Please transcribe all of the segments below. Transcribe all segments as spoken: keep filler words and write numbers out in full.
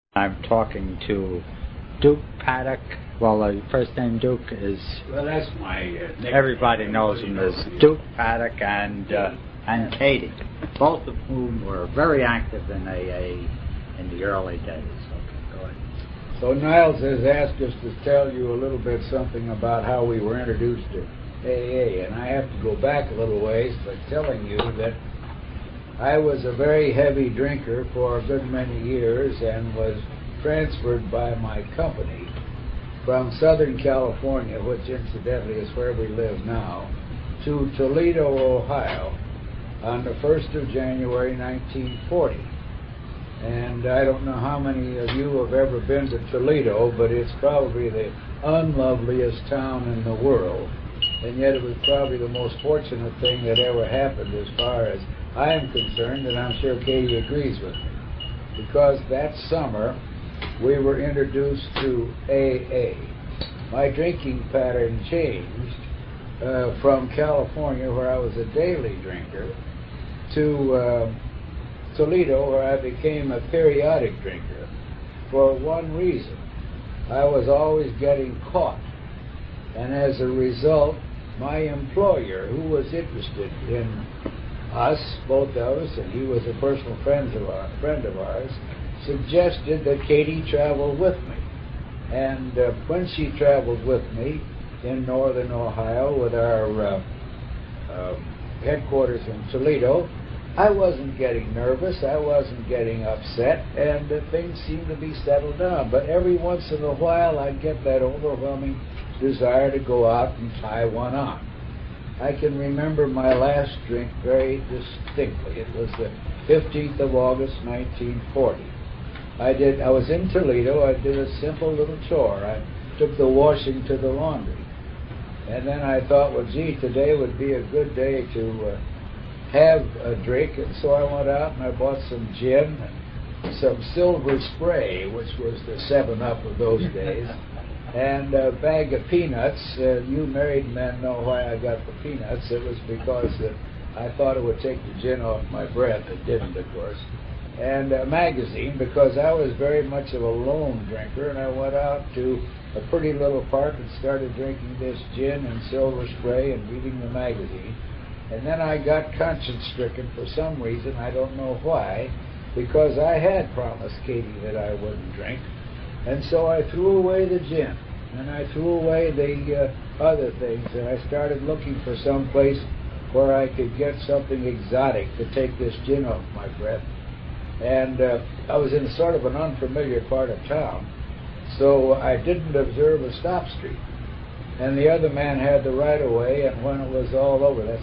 I'm talking to Duke Paddock. Well, uh, first name Duke is. Well, that's my. Uh, everybody knows him as Duke Paddock and uh, and Katie, both of whom were very active in A A in the early days. Okay, go ahead. So Niles has asked us to tell you a little bit something about how we were introduced to A A, and I have to go back a little ways by telling you that I was a very heavy drinker for a good many years and was transferred by my company from Southern California, which incidentally is where we live now, to Toledo, Ohio on the first of January nineteen forty. And I don't know how many of you have ever been to Toledo, but it's probably the unloveliest town in the world. And yet it was probably the most fortunate thing that ever happened as far as I am concerned, and I'm sure Katie agrees with me. Because that summer, we were introduced to A A. My drinking pattern changed uh, from California, where I was a daily drinker, to uh, Toledo, where I became a periodic drinker, for one reason. I was always getting caught. And as a result, my employer, who was interested in us, both of us, and he was a personal friend of, our, friend of ours, suggested that Katie travel with me. And uh, when she traveled with me in northern Ohio with our uh, uh, headquarters in Toledo, I wasn't getting nervous, I wasn't getting upset, and uh, things seemed to be settled down. But every once in a while, I'd get that overwhelming desire to go out and tie one on. I can remember my last drink very distinctly. It was the fifteenth of August, nineteen forty. I did. I was in Toledo. I did a simple little chore. I took the washing to the laundry. And then I thought, well, gee, today would be a good day to uh, have a drink. And so I went out and I bought some gin and some Silver Spray, which was the seven up of those days, and a bag of peanuts. Uh, you married men know why I got the peanuts. It was because that I thought it would take the gin off my breath. It didn't, of course. And a magazine, because I was very much of a lone drinker, and I went out to a pretty little park and started drinking this gin and Silver Spray and reading the magazine. And then I got conscience-stricken for some reason, I don't know why, because I had promised Katie that I wouldn't drink. And so I threw away the gin, and I threw away the uh, other things, and I started looking for some place where I could get something exotic to take this gin off my breath. And uh, I was in sort of an unfamiliar part of town, so I didn't observe a stop street. And the other man had the right-of-way, and when it was all over, that's...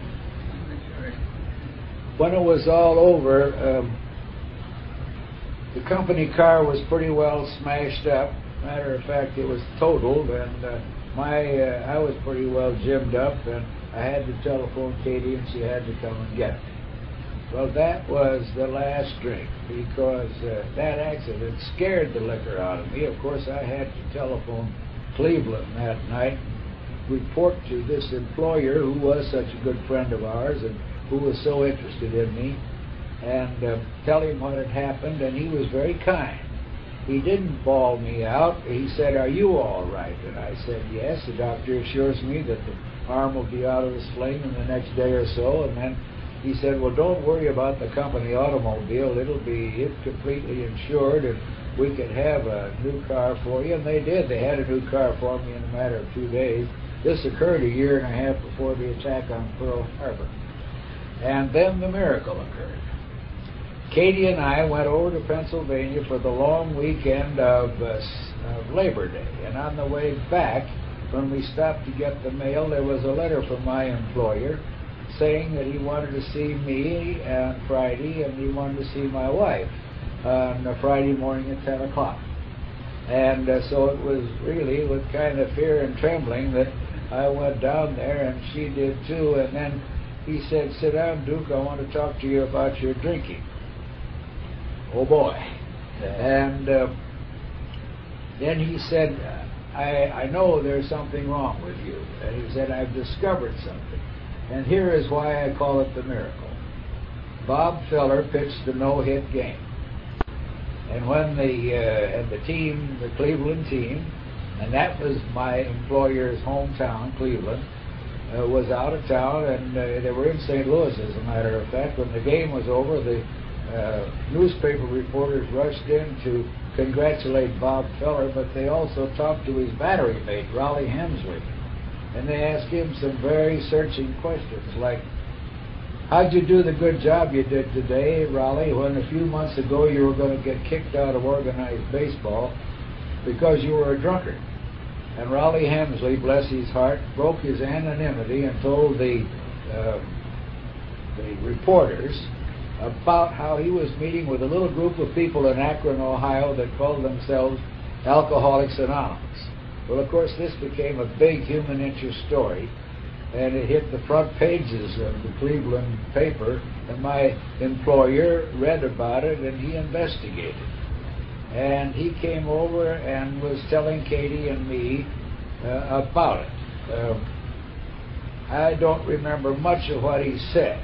When it was all over, um, the company car was pretty well smashed up. Matter of fact, it was totaled, and uh, my uh, I was pretty well gymmed up, and I had to telephone Katie, and she had to come and get me. Well, that was the last drink, because uh, that accident scared the liquor out of me. Of course, I had to telephone Cleveland that night and report to this employer, who was such a good friend of ours and who was so interested in me, and uh, tell him what had happened, and he was very kind. He didn't bawl me out. He said, "Are you all right?" And I said, "Yes." The doctor assures me that the arm will be out of the sling in the next day or so, and then he said, "Well, don't worry about the company automobile. It'll be completely insured, and we could have a new car for you." And they did. They had a new car for me in a matter of two days. This occurred a year and a half before the attack on Pearl Harbor. And then the miracle occurred. Katie and I went over to Pennsylvania for the long weekend of, uh, of Labor Day. And on the way back, when we stopped to get the mail, there was a letter from my employer saying that he wanted to see me on Friday, and he wanted to see my wife on a Friday morning at ten o'clock. And uh, so it was really with kind of fear and trembling that I went down there, and she did too. And then he said, "Sit down, Duke, I want to talk to you about your drinking." Oh boy. And uh, then he said, I, I know there's something wrong with you. And he said, "I've discovered something. And here is why I call it the miracle. Bob Feller pitched a no-hit game. And when the uh, and the team, the Cleveland team, and that was my employer's hometown, Cleveland, uh, was out of town, and uh, they were in Saint Louis, as a matter of fact. When the game was over, the uh, newspaper reporters rushed in to congratulate Bob Feller, but they also talked to his battery mate, Rollie Hemsley. And they asked him some very searching questions, like, how'd you do the good job you did today, Rollie, when a few months ago you were going to get kicked out of organized baseball because you were a drunkard? And Rollie Hemsley, bless his heart, broke his anonymity and told the, uh, the reporters about how he was meeting with a little group of people in Akron, Ohio that called themselves Alcoholics Anonymous. Well, of course, this became a big human interest story, and it hit the front pages of the Cleveland paper, and my employer read about it, and he investigated. And he came over and was telling Katie and me uh, about it. Um, I don't remember much of what he said.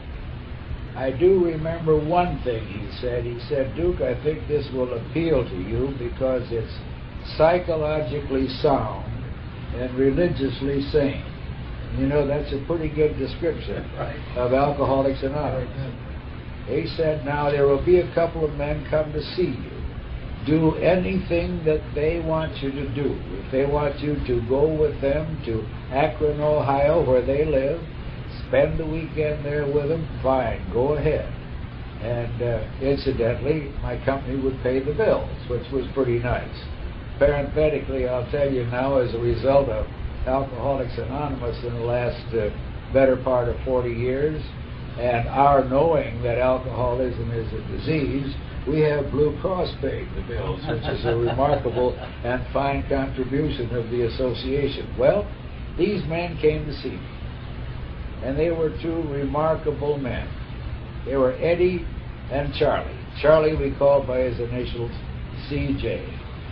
I do remember one thing he said. He said, Duke, I think this will appeal to you because it's psychologically sound and religiously sane. You know, that's a pretty good description right. of Alcoholics Anonymous. He said, now there will be a couple of men come to see you. Do anything that they want you to do. If they want you to go with them to Akron, Ohio, where they live, spend the weekend there with them, fine, go ahead. And uh, incidentally, my company would pay the bills, which was pretty nice. Parenthetically, I'll tell you now, as a result of Alcoholics Anonymous in the last uh, better part of forty years, and our knowing that alcoholism is a disease, we have Blue Cross paying the bills, which is a remarkable and fine contribution of the association. Well, these men came to see me, and they were two remarkable men. They were Eddie and Charlie. Charlie we called by his initials C J.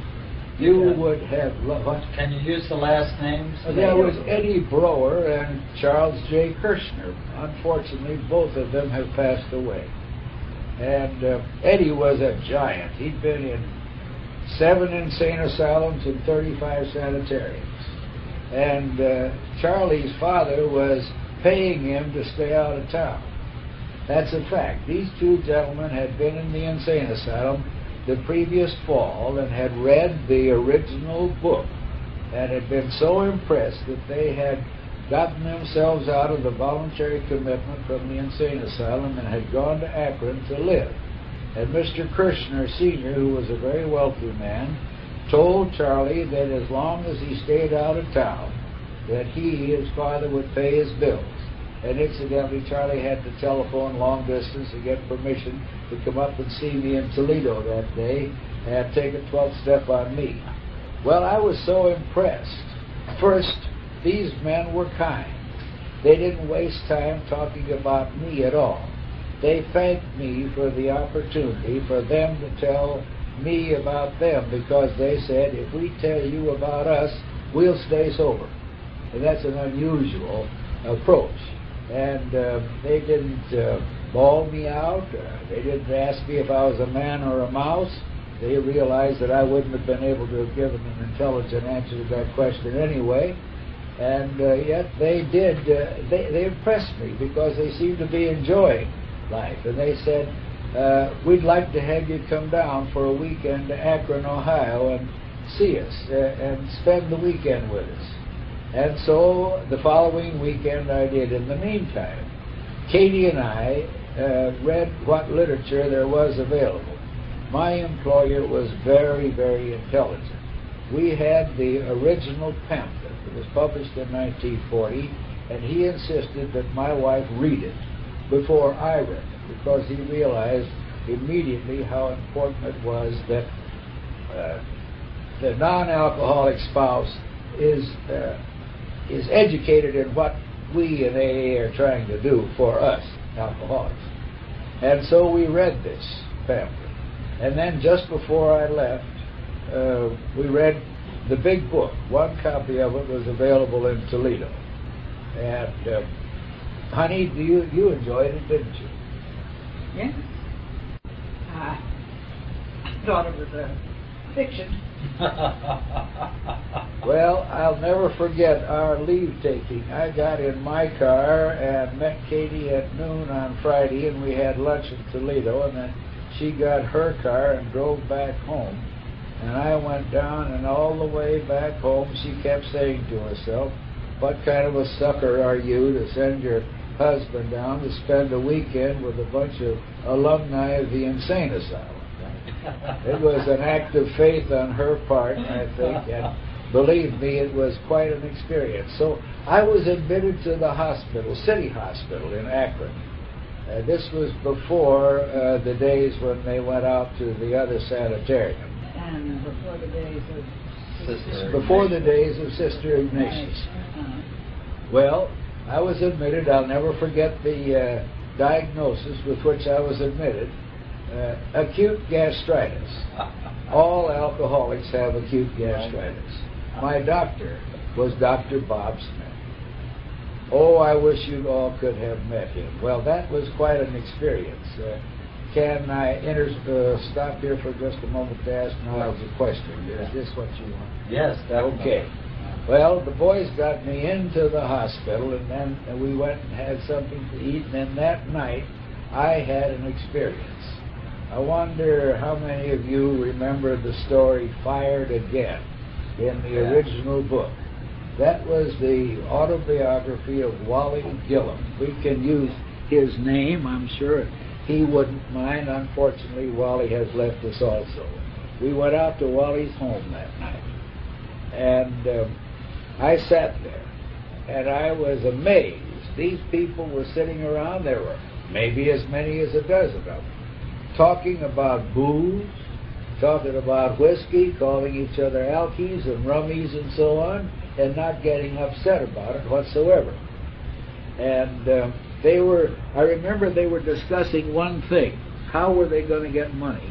You yeah. would have loved... Can you use the last names? Uh, there was Eddie Brower and Charles J. Kirshner. Unfortunately, both of them have passed away. And uh, Eddie was a giant. He'd been in seven insane asylums and thirty-five sanitariums. And uh, Charlie's father was paying him to stay out of town. That's a fact. These two gentlemen had been in the insane asylum the previous fall and had read the original book and had been so impressed that they had gotten themselves out of the voluntary commitment from the insane asylum and had gone to Akron to live. And Mister Kirshner Senior, who was a very wealthy man, told Charlie that as long as he stayed out of town, that he, his father, would pay his bills. And incidentally, Charlie had to telephone long distance to get permission to come up and see me in Toledo that day and take a twelfth step on me. Well, I was so impressed. First, these men were kind. They didn't waste time talking about me at all. They thanked me for the opportunity for them to tell me about them, because they said, if we tell you about us, we'll stay sober. And that's an unusual approach. And uh, they didn't uh, bawl me out. Uh, they didn't ask me if I was a man or a mouse. They realized that I wouldn't have been able to have given an intelligent answer to that question anyway. And uh, yet they did, uh, they, they impressed me because they seemed to be enjoying life. And they said, uh, we'd like to have you come down for a weekend to Akron, Ohio and see us uh, and spend the weekend with us. And so the following weekend I did. In the meantime, Katie and I uh, read what literature there was available. My employer was very, very intelligent. We had the original pamphlet. It was published in nineteen forty, and he insisted that my wife read it before I read it, because he realized immediately how important it was that uh, the non-alcoholic spouse is uh, is educated in what we in A A are trying to do for us, alcoholics. And so we read this pamphlet. And then just before I left, uh, we read the big book. One copy of it was available in Toledo. And, uh, honey, do you, you enjoyed it, didn't you? Yes. Uh, thought it was a fiction. Well, I'll never forget our leave taking. I got in my car and met Katie at noon on Friday, and we had lunch in Toledo, and then she got her car and drove back home. And I went down, and all the way back home she kept saying to herself, what kind of a sucker are you to send your husband down to spend a weekend with a bunch of alumni of the insane asylum? It was an act of faith on her part, I think, and believe me, it was quite an experience. So I was admitted to the hospital, City Hospital in Akron. Uh, this was before uh, the days when they went out to the other sanitarium. And before the days of Sister Before the days of Sister Ignatius. Uh-huh. Well, I was admitted. I'll never forget the uh, diagnosis with which I was admitted. Uh, acute gastritis. All alcoholics have acute gastritis. My doctor was Doctor Bob Smith. Oh, I wish you all could have met him. Well, that was quite an experience. Uh, can I inter- uh, stop here for just a moment to ask Niles a question? Is this what you want? Yes, definitely. Okay. Well, the boys got me into the hospital, and then we went and had something to eat, and then that night I had an experience. I wonder how many of you remember the story Fired Again in the Yeah. original book. That was the autobiography of Wally Gillum. We can use his name, I'm sure he wouldn't mind. Unfortunately, Wally has left us also. We went out to Wally's home that night, and um, I sat there, and I was amazed. These people were sitting around. There were maybe as many as a dozen of them, talking about booze, talking about whiskey, calling each other alkies and rummies and so on, and not getting upset about it whatsoever. And um, they were, I remember they were discussing one thing. How were they going to get money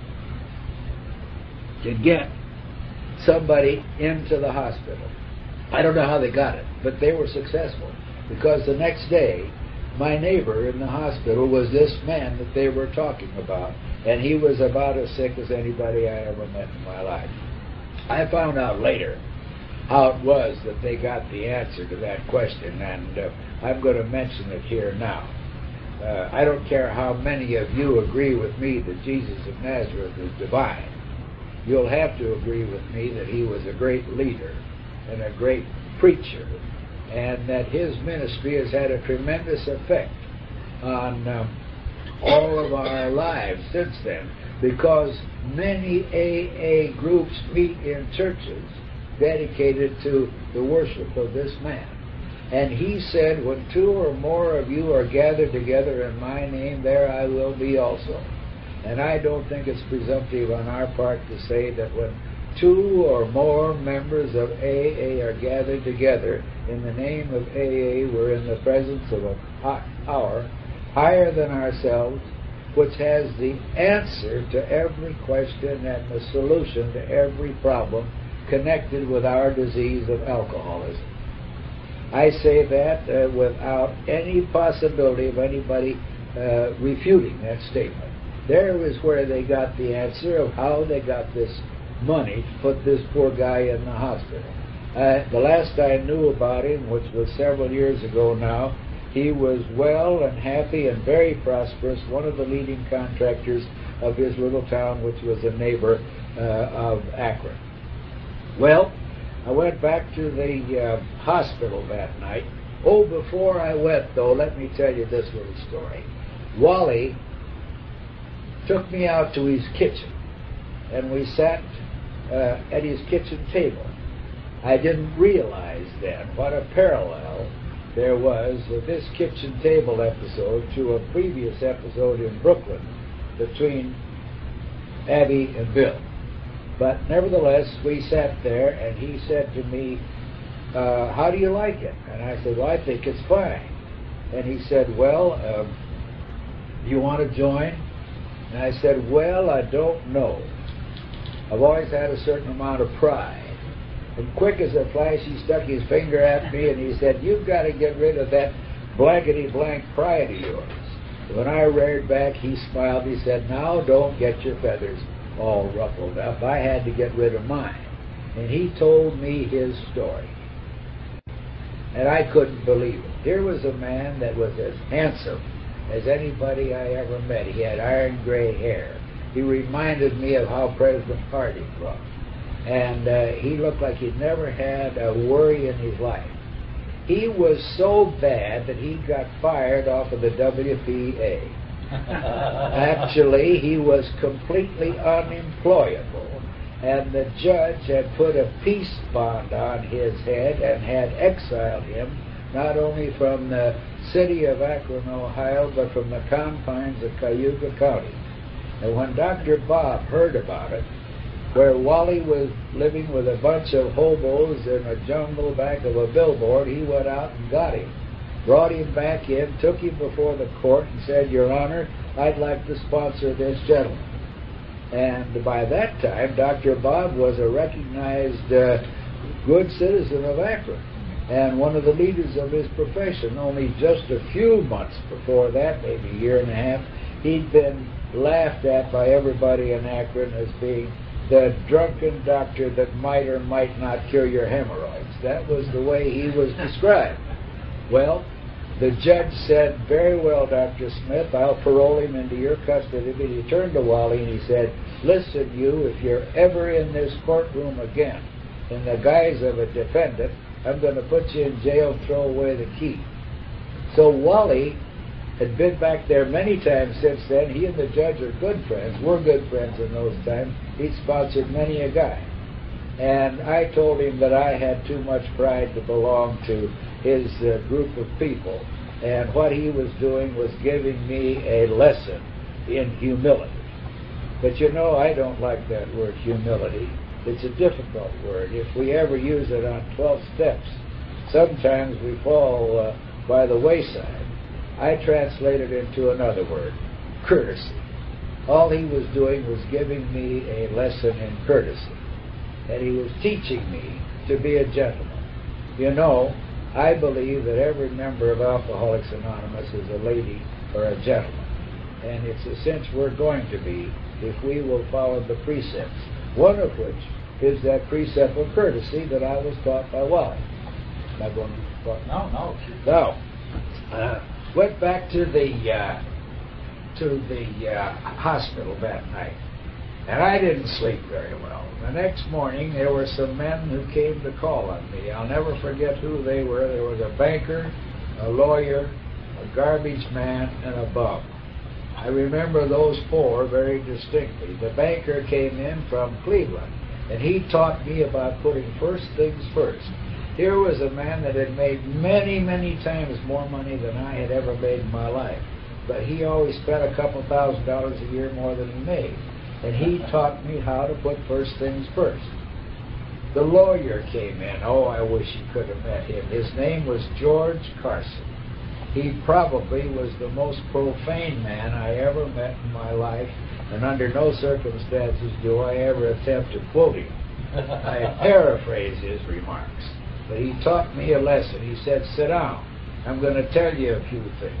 to get somebody into the hospital? I don't know how they got it, but they were successful, because the next day my neighbor in the hospital was this man that they were talking about, and he was about as sick as anybody I ever met in my life. I found out later how it was that they got the answer to that question, and uh, I'm going to mention it here now. Uh, I don't care how many of you agree with me that Jesus of Nazareth is divine. You'll have to agree with me that he was a great leader and a great preacher, and that his ministry has had a tremendous effect on um, all of our lives since then, because many A A groups meet in churches dedicated to the worship of this man. And he said, when two or more of you are gathered together in my name, there I will be also. And I don't think it's presumptive on our part to say that when two or more members of A A are gathered together in the name of A A, we're in the presence of a power higher than ourselves, which has the answer to every question and the solution to every problem connected with our disease of alcoholism. I say that uh, without any possibility of anybody uh, refuting that statement. There is where they got the answer of how they got this money to put this poor guy in the hospital. Uh, the last I knew about him, which was several years ago now, he was well and happy and very prosperous, one of the leading contractors of his little town, which was a neighbor uh, of Akron. Well, I went back to the uh, hospital that night. Oh, before I went, though, let me tell you this little story. Wally took me out to his kitchen, and we sat uh, at his kitchen table. I didn't realize then what a parallel there was of this kitchen table episode to a previous episode in Brooklyn between Abby and Bill. But nevertheless, we sat there, and he said to me, uh, how do you like it? And I said, well, I think it's fine. And he said, well, um, do you want to join? And I said, well, I don't know. I've always had a certain amount of pride. And quick as a flash, he stuck his finger at me, and he said, you've got to get rid of that blankety-blank pride of yours. When I reared back, he smiled. He said, now don't get your feathers all ruffled up. I had to get rid of mine. And he told me his story. And I couldn't believe it. Here was a man that was as handsome as anybody I ever met. He had iron gray hair. He reminded me of how President Harding looked. And uh, he looked like he'd never had a worry in his life. He was so bad that he got fired off of the W P A. Actually, he was completely unemployable, and the judge had put a peace bond on his head and had exiled him not only from the city of Akron, Ohio, but from the confines of Cayuga County. And when Doctor Bob heard about it, where Wally was living with a bunch of hobos in a jungle back of a billboard, he went out and got him, brought him back in, took him before the court and said, "Your Honor, I'd like to sponsor this gentleman." And by that time, Doctor Bob was a recognized uh, good citizen of Akron and one of the leaders of his profession. Only just a few months before that, maybe a year and a half, he'd been laughed at by everybody in Akron as being the drunken doctor that might or might not cure your hemorrhoids. That was the way he was described. Well, the judge said, "Very well, Doctor Smith, I'll parole him into your custody." But he turned to Wally and he said, "Listen, you, if you're ever in this courtroom again in the guise of a defendant, I'm going to put you in jail and throw away the key." So Wally had been back there many times since then. He and the judge are good friends. We're good friends in those times. He'd sponsored many a guy. And I told him that I had too much pride to belong to his uh, group of people. And what he was doing was giving me a lesson in humility. But you know, I don't like that word humility. It's a difficult word. If we ever use it on twelve steps, sometimes we fall uh, by the wayside. I translated into another word, courtesy. All he was doing was giving me a lesson in courtesy. And he was teaching me to be a gentleman. You know, I believe that every member of Alcoholics Anonymous is a lady or a gentleman. And it's a sense we're going to be if we will follow the precepts, one of which is that precept of courtesy that I was taught by Wally. Am I going to talk? No, no. No. Uh, went back to the uh, to the uh, hospital that night, and I didn't sleep very well. The next morning, there were some men who came to call on me. I'll never forget who they were. There was a banker, a lawyer, a garbage man, and a bum. I remember those four very distinctly. The banker came in from Cleveland, and he taught me about putting first things first. Here was a man that had made many, many times more money than I had ever made in my life. But he always spent a couple thousand dollars a year more than he made. And he taught me how to put first things first. The lawyer came in. Oh, I wish you could have met him. His name was George Carson. He probably was the most profane man I ever met in my life, and under no circumstances do I ever attempt to quote him. I paraphrase his remarks. But he taught me a lesson. He said, "Sit down. I'm going to tell you a few things."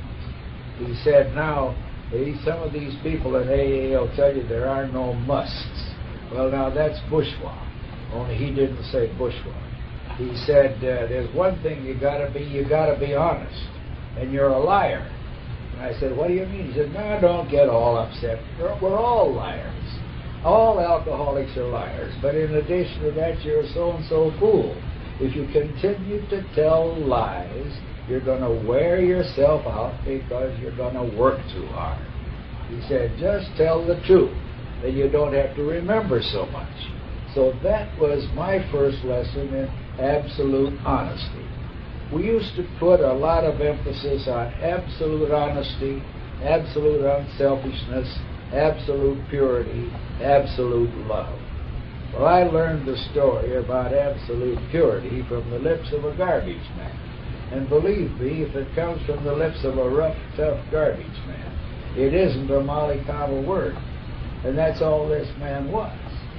He said, "Now, some of these people in A A will tell you there are no musts." Well, now, that's bourgeois. Only he didn't say bourgeois. He said, uh, there's one thing you got to be, you got to be honest. And you're a liar. And I said, "What do you mean?" He said, "No, don't get all upset. We're, we're all liars. All alcoholics are liars. But in addition to that, you're a so-and-so fool. If you continue to tell lies, you're going to wear yourself out because you're going to work too hard." He said, "Just tell the truth. Then you don't have to remember so much." So that was my first lesson in absolute honesty. We used to put a lot of emphasis on absolute honesty, absolute unselfishness, absolute purity, absolute love. Well, I learned the story about absolute purity from the lips of a garbage man. And believe me, if it comes from the lips of a rough, tough garbage man, it isn't a mollycoddle word. And that's all this man was.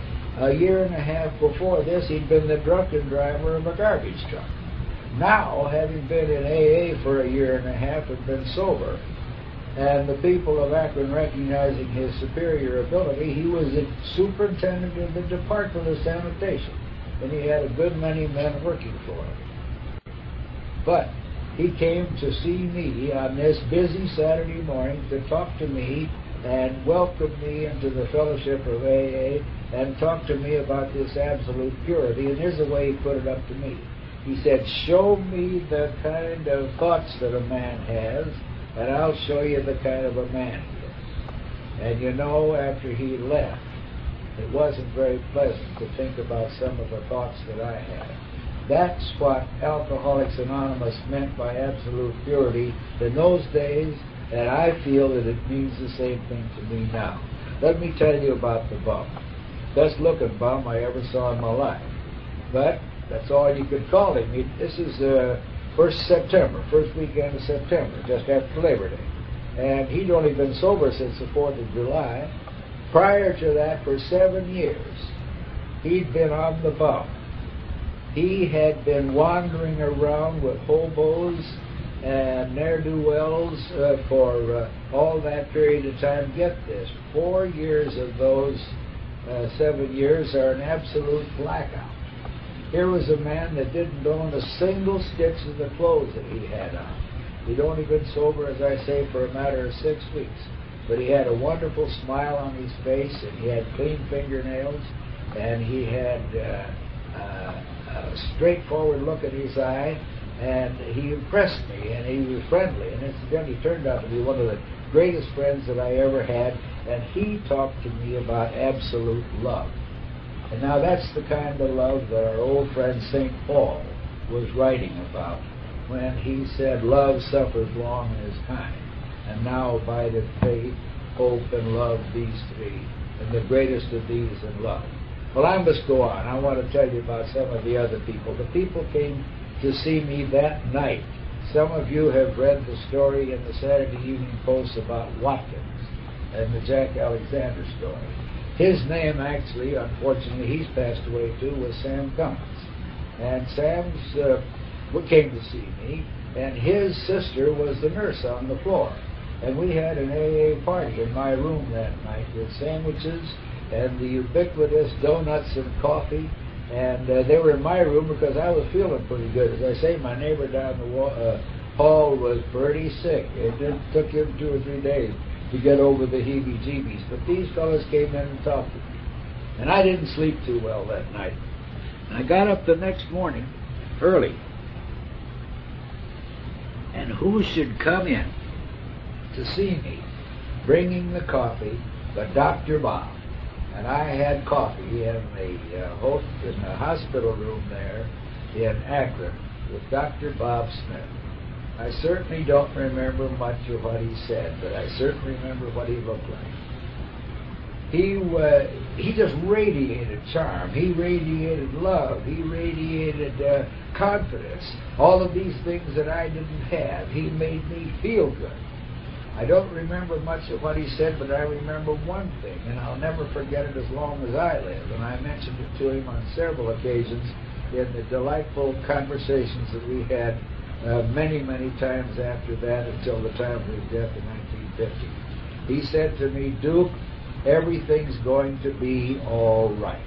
A year and a half before this, he'd been the drunken driver of a garbage truck. Now, having been in A A for a year and a half and been sober, and the people of Akron recognizing his superior ability, he was the superintendent of the Department of Sanitation, and he had a good many men working for him. But he came to see me on this busy Saturday morning to talk to me and welcome me into the fellowship of A A and talk to me about this absolute purity. And here's the way he put it up to me. He said, show me the kind of thoughts that a man has, and I'll show you the kind of a man he is. And you know, after he left, it wasn't very pleasant to think about some of the thoughts that I had. That's what Alcoholics Anonymous meant by absolute purity in those days, and I feel that it means the same thing to me now. Let me tell you about the bum. Best looking bum I ever saw in my life. But that's all you could call him. He, this is uh, first September, first weekend of September, just after Labor Day. And he'd only been sober since the fourth of July. Prior to that, for seven years, he'd been on the bum. He had been wandering around with hobos and ne'er-do-wells uh, for uh, all that period of time. Get this, four years of those uh, seven years are an absolute blackout. Here was a man that didn't own a single stitch of the clothes that he had on. He'd only been sober, as I say, for a matter of six weeks. But he had a wonderful smile on his face, and he had clean fingernails, and he had uh, uh, a straightforward look in his eye, and he impressed me, and he was friendly. And incidentally, he turned out to be one of the greatest friends that I ever had, and he talked to me about absolute love. And now that's the kind of love that our old friend Saint Paul was writing about when he said, love suffers long and is kind, and now abideth faith, hope, and love, these three, and the greatest of these is love. Well, I must go on. I want to tell you about some of the other people. The people came to see me that night. Some of you have read the story in the Saturday Evening Post about Watkins and the Jack Alexander story. His name, actually, unfortunately, he's passed away too, was Sam Cummins. And Sam's uh, came to see me, and his sister was the nurse on the floor. And we had an A A party in my room that night with sandwiches and the ubiquitous donuts and coffee. And uh, they were in my room because I was feeling pretty good. As I say, my neighbor down the wall, uh, hall was pretty sick. It did, took him two or three days to get over the heebie-jeebies. But these fellas came in and talked to me. And I didn't sleep too well that night. I got up the next morning early. And who should come in to see me, bringing the coffee, but Doctor Bob. And I had coffee in the, uh, host, in the hospital room there in Akron with Doctor Bob Smith. I certainly don't remember much of what he said, but I certainly remember what he looked like. He uh, he just radiated charm. He radiated love. He radiated uh, confidence. All of these things that I didn't have. He made me feel good. I don't remember much of what he said, but I remember one thing, and I'll never forget it as long as I live. And I mentioned it to him on several occasions in the delightful conversations that we had uh, many, many times after that until the time of his death in nineteen fifty. He said to me, Duke, everything's going to be all right.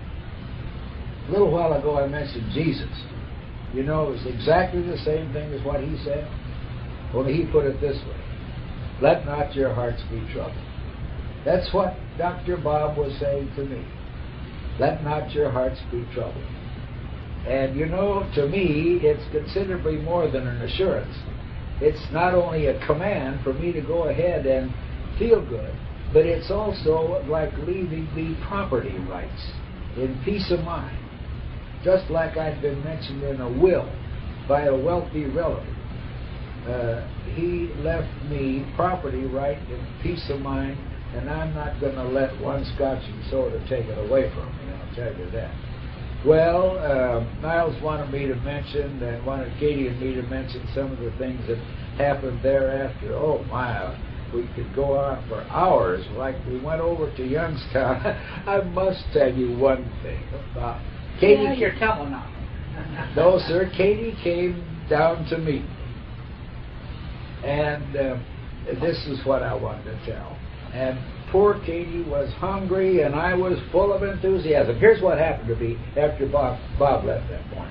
A little while ago I mentioned Jesus. You know, it was exactly the same thing as what he said, only he put it this way. Let not your hearts be troubled. That's what Doctor Bob was saying to me. Let not your hearts be troubled. And you know, to me, it's considerably more than an assurance. It's not only a command for me to go ahead and feel good, but it's also like leaving me property rights in peace of mind. Just like I'd been mentioned in a will by a wealthy relative. Uh, he left me property right and peace of mind, and I'm not going to let one scotch and soda take it away from me, I'll tell you that. Well, uh, Niles wanted me to mention, and wanted Katie and me to mention some of the things that happened thereafter. Oh, my, we could go on for hours. Like we went over to Youngstown. I must tell you one thing about Katie. Yeah, you're telling on me. No, sir, Katie came down to meet me. And uh, this is what I wanted to tell. And poor Katie was hungry, and I was full of enthusiasm. Here's what happened to me after Bob, Bob left that morning.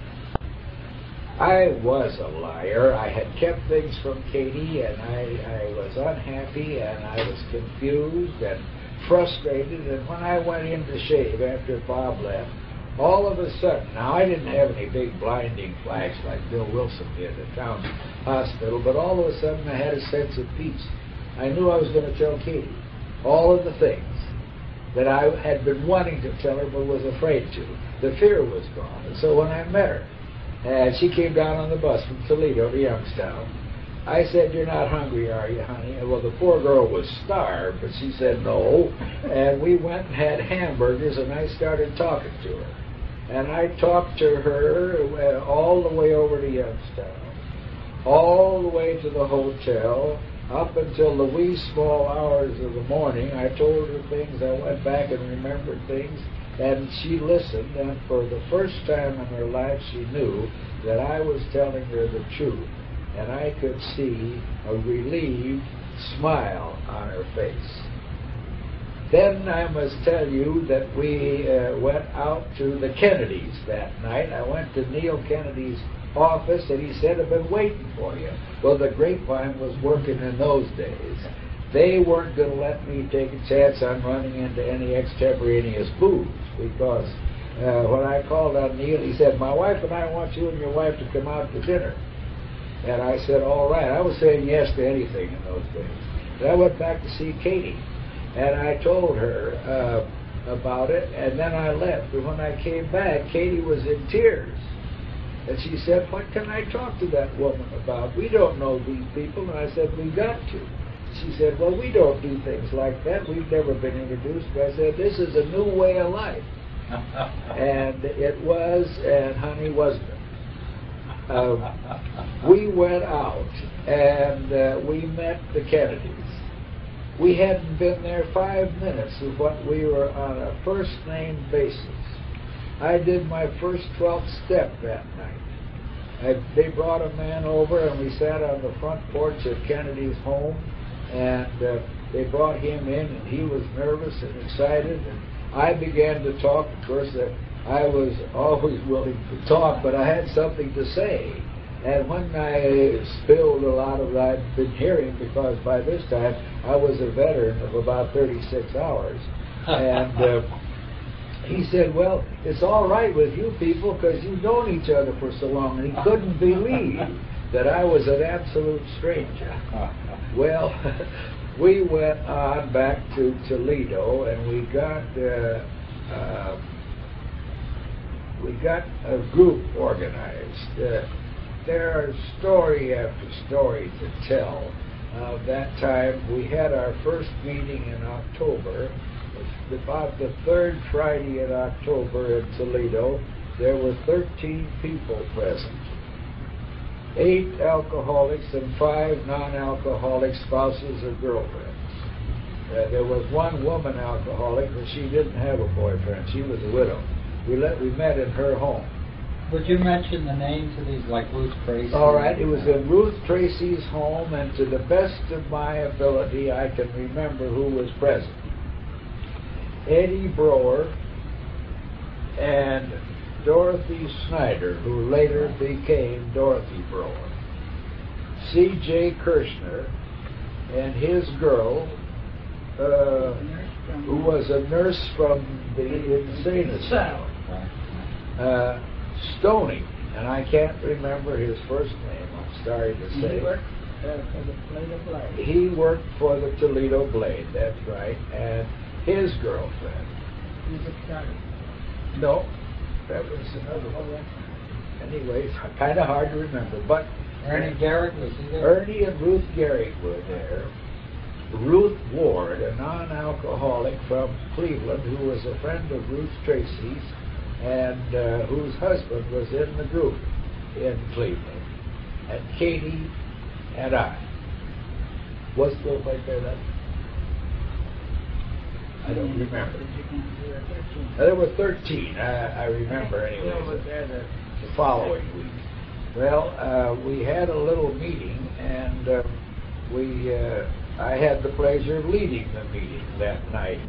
I was a liar. I had kept things from Katie, and I, I was unhappy, and I was confused and frustrated. And when I went in to shave after Bob left, all of a sudden, now I didn't have any big blinding flash like Bill Wilson did at Town Hospital, but all of a sudden I had a sense of peace. I knew I was going to tell Katie all of the things that I had been wanting to tell her but was afraid to. The fear was gone. And so when I met her, and she came down on the bus from Toledo to Youngstown, I said, "You're not hungry, are you, honey?" Well, the poor girl was starved, but she said no. And we went and had hamburgers, and I started talking to her. And I talked to her all the way over to Youngstown, all the way to the hotel, up until the wee small hours of the morning. I told her things. I went back and remembered things. And she listened, and for the first time in her life, she knew that I was telling her the truth. And I could see a relieved smile on her face. Then I must tell you that we uh, went out to the Kennedys that night. I went to Neil Kennedy's office, and he said, "I've been waiting for you." Well, the grapevine was working in those days. They weren't going to let me take a chance on running into any extemporaneous booze, because uh, when I called on Neil, he said, "My wife and I want you and your wife to come out to dinner." And I said, "All right." I was saying yes to anything in those days. And I went back to see Katie, and I told her uh, about it, and then I left. And when I came back, Katie was in tears. And she said, "What can I talk to that woman about? We don't know these people." And I said, "We've got to." She said, "Well, we don't do things like that. We've never been introduced." And I said, "This is a new way of life." And it was, and honey, wasn't it? Uh, we went out, and uh, we met the Kennedys. We hadn't been there five minutes of what we were on a first-name basis. I did my first twelfth step that night. I, they brought a man over, and we sat on the front porch of Kennedy's home, and uh, they brought him in, and he was nervous and excited, and I began to talk. Of course, uh, I was always willing to talk, but I had something to say. And when I spilled a lot of what I'd been hearing, because by this time I was a veteran of about thirty-six hours, and uh, he said, "Well, it's all right with you people because you've known each other for so long." And he couldn't believe that I was an absolute stranger. Well, we went on back to Toledo, and we got uh, uh, we got a group organized. Uh, there are story after story to tell. Of that time, we had our first meeting in October. About the third Friday in October in Toledo, there were thirteen people present. Eight alcoholics and five non-alcoholic spouses or girlfriends. Uh, there was one woman alcoholic, but she didn't have a boyfriend. She was a widow. We let we met in her home. Would you mention the names of these, like Ruth Tracy? All right, it was in Ruth Tracy's home, and to the best of my ability, I can remember who was present. Eddie Brower and Dorothy Snyder, who later became Dorothy Brower. C J Kirshner and his girl, uh, who was a nurse from the insane asylum. Uh, Stoney, and I can't remember his first name, I'm sorry to say. He worked uh, for the Toledo Blade. He worked for the Toledo Blade, that's right, and his girlfriend. Music started. No, that was another Oh, one. yeah. Anyway, kind of hard to remember, but Ernie Garrick, was he there? Ernie and Ruth Garrick were there. Ruth Ward, a non-alcoholic from Cleveland, who was a friend of Ruth Tracy's, and uh, whose husband was in the group in Cleveland, and Katie and I. Was Bill Blake there then? I don't remember. Uh, there were thirteen, I, I remember anyway. Bill was there the, The following week. Well, uh, we had a little meeting, and uh, we, uh, I had the pleasure of leading the meeting that night.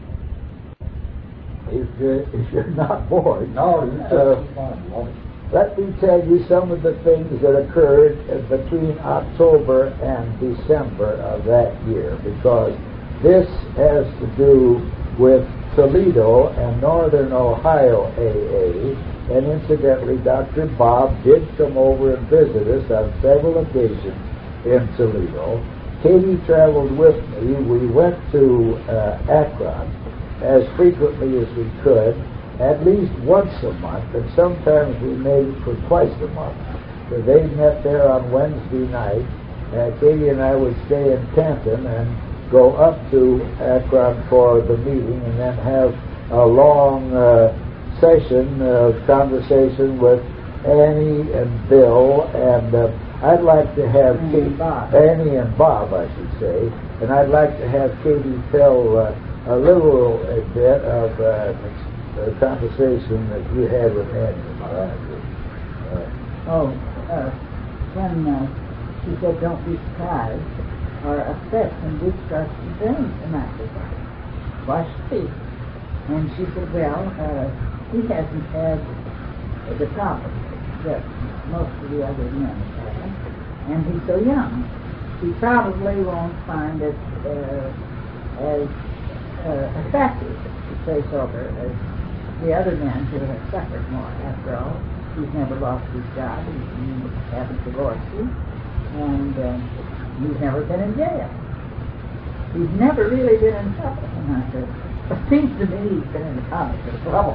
If you're, if you're not bored, No, you uh, took fun. Love it. let me tell you some of the things that occurred between October and December of that year, because this has to do with Toledo and Northern Ohio A A, and incidentally, Doctor Bob did come over and visit us on several occasions in Toledo. Katie traveled with me. We went to uh, Akron as frequently as we could, at least once a month, and sometimes we made it for twice a month. So they met there on Wednesday night. Uh, Katie and I would stay in Canton and go up to Akron for the meeting, and then have a long uh, session of conversation with Annie and Bill, and uh, I'd like to have Annie Katie, and Bob. Annie and Bob, I should say, and I'd like to have Katie tell uh, a little a bit of uh, the conversation that you had with Annie. Uh, Oh, uh, when uh, she said, "Don't be surprised or upset when Duke starts to sing tonight." Why should he? And she said, "Well, uh, he hasn't had the problem that most of the other men have, and he's so young. He probably won't find it uh, as uh, attractive to stay sober as the other men who have suffered more. After all, he's never lost his job. He, he hasn't divorced him, and uh, he's never been in jail. He's never really been in trouble." And I said, "It seems to me he's been in the comics of trouble."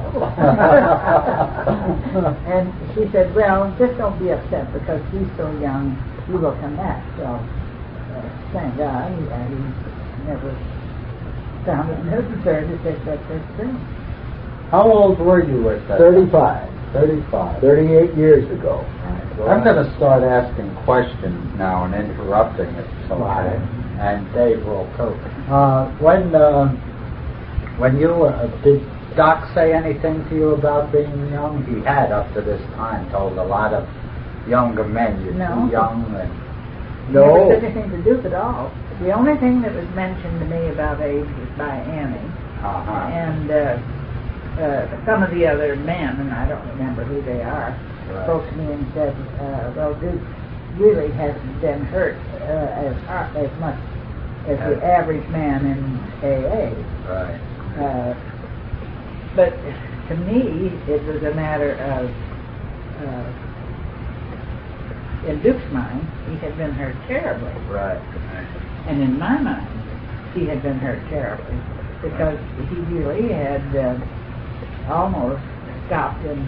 And she said, "Well, just don't be upset because he's so young. He will come back." Well, uh, thank God, he, uh, he never found it necessary to take that first thing. How old were you at that? thirty-five. Thirty-five. thirty-eight years ago. I'm going to start asking questions now and interrupting it. So Right. And Dave will too. Uh, when uh, when you uh, did Doc say anything to you about being young? He had up to this time told a lot of younger men you're No. too young. And No. Never said anything to Duke at all. The only thing that was mentioned to me about age was by Annie. uh-huh. And uh, uh, some of the other men, and I don't remember who they are, Right. spoke to me and said, uh, well, Duke really hasn't been hurt uh, as hard, as much as the Yeah. average man in A A. Right. Uh, but to me, it was a matter of, uh, in Duke's mind, he had been hurt terribly. Right. And in my mind, he had been hurt terribly because he really had uh, almost stopped in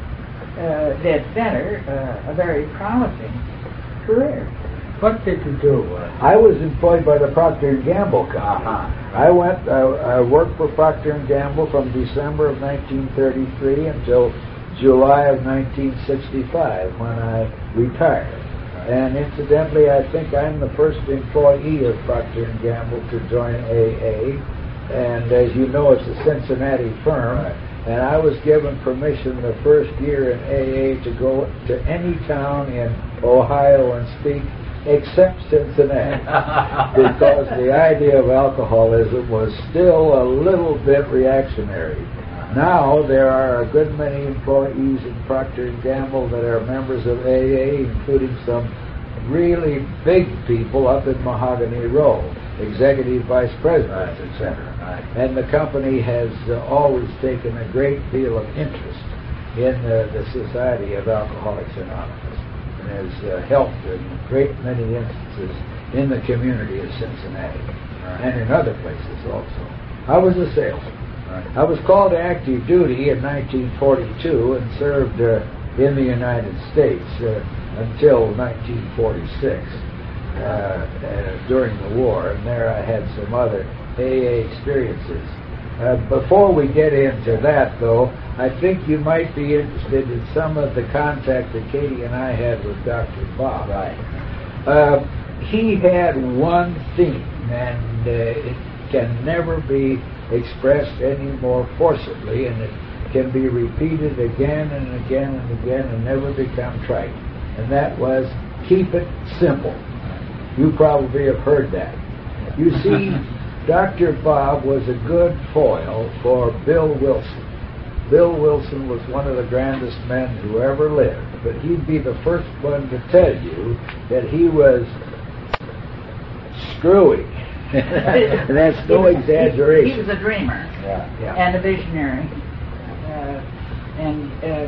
uh, dead center uh, a very promising career. What did you do? Uh, I was employed by the Procter and Gamble company. Uh-huh. I went. Uh, I worked for Procter and Gamble from December of nineteen thirty-three until July of nineteen sixty-five, when I retired. And incidentally, I think I'm the first employee of Procter and Gamble to join A A. And as you know, it's a Cincinnati firm. Right. And I was given permission the first year in A A to go to any town in Ohio and speak except Cincinnati, because the idea of alcoholism was still a little bit reactionary. Now there are a good many employees in Procter and Gamble that are members of A A, including some really big people up in Mahogany Row, executive vice presidents, et cetera. Right. And the company has uh, always taken a great deal of interest in uh, the Society of Alcoholics Anonymous, and has uh, helped in a great many instances in the community of Cincinnati, Right. and in other places also. I was a salesman. Right. I was called to active duty in nineteen forty-two and served uh, in the United States uh, until nineteen forty-six uh, uh, during the war, and there I had some other A A experiences. Uh, before we get into that, though, I think you might be interested in some of the contact that Katie and I had with Doctor Bob. Right. Uh, he had one theme, and uh, it can never be expressed any more forcibly, and it can be repeated again and again and again and never become trite. And that was, keep it simple. You probably have heard that. You see, Doctor Bob was a good foil for Bill Wilson. Bill Wilson was one of the grandest men who ever lived, but he'd be the first one to tell you that he was screwy. That's no he was, exaggeration. He, he was a dreamer Yeah. Yeah. and a visionary. Uh, and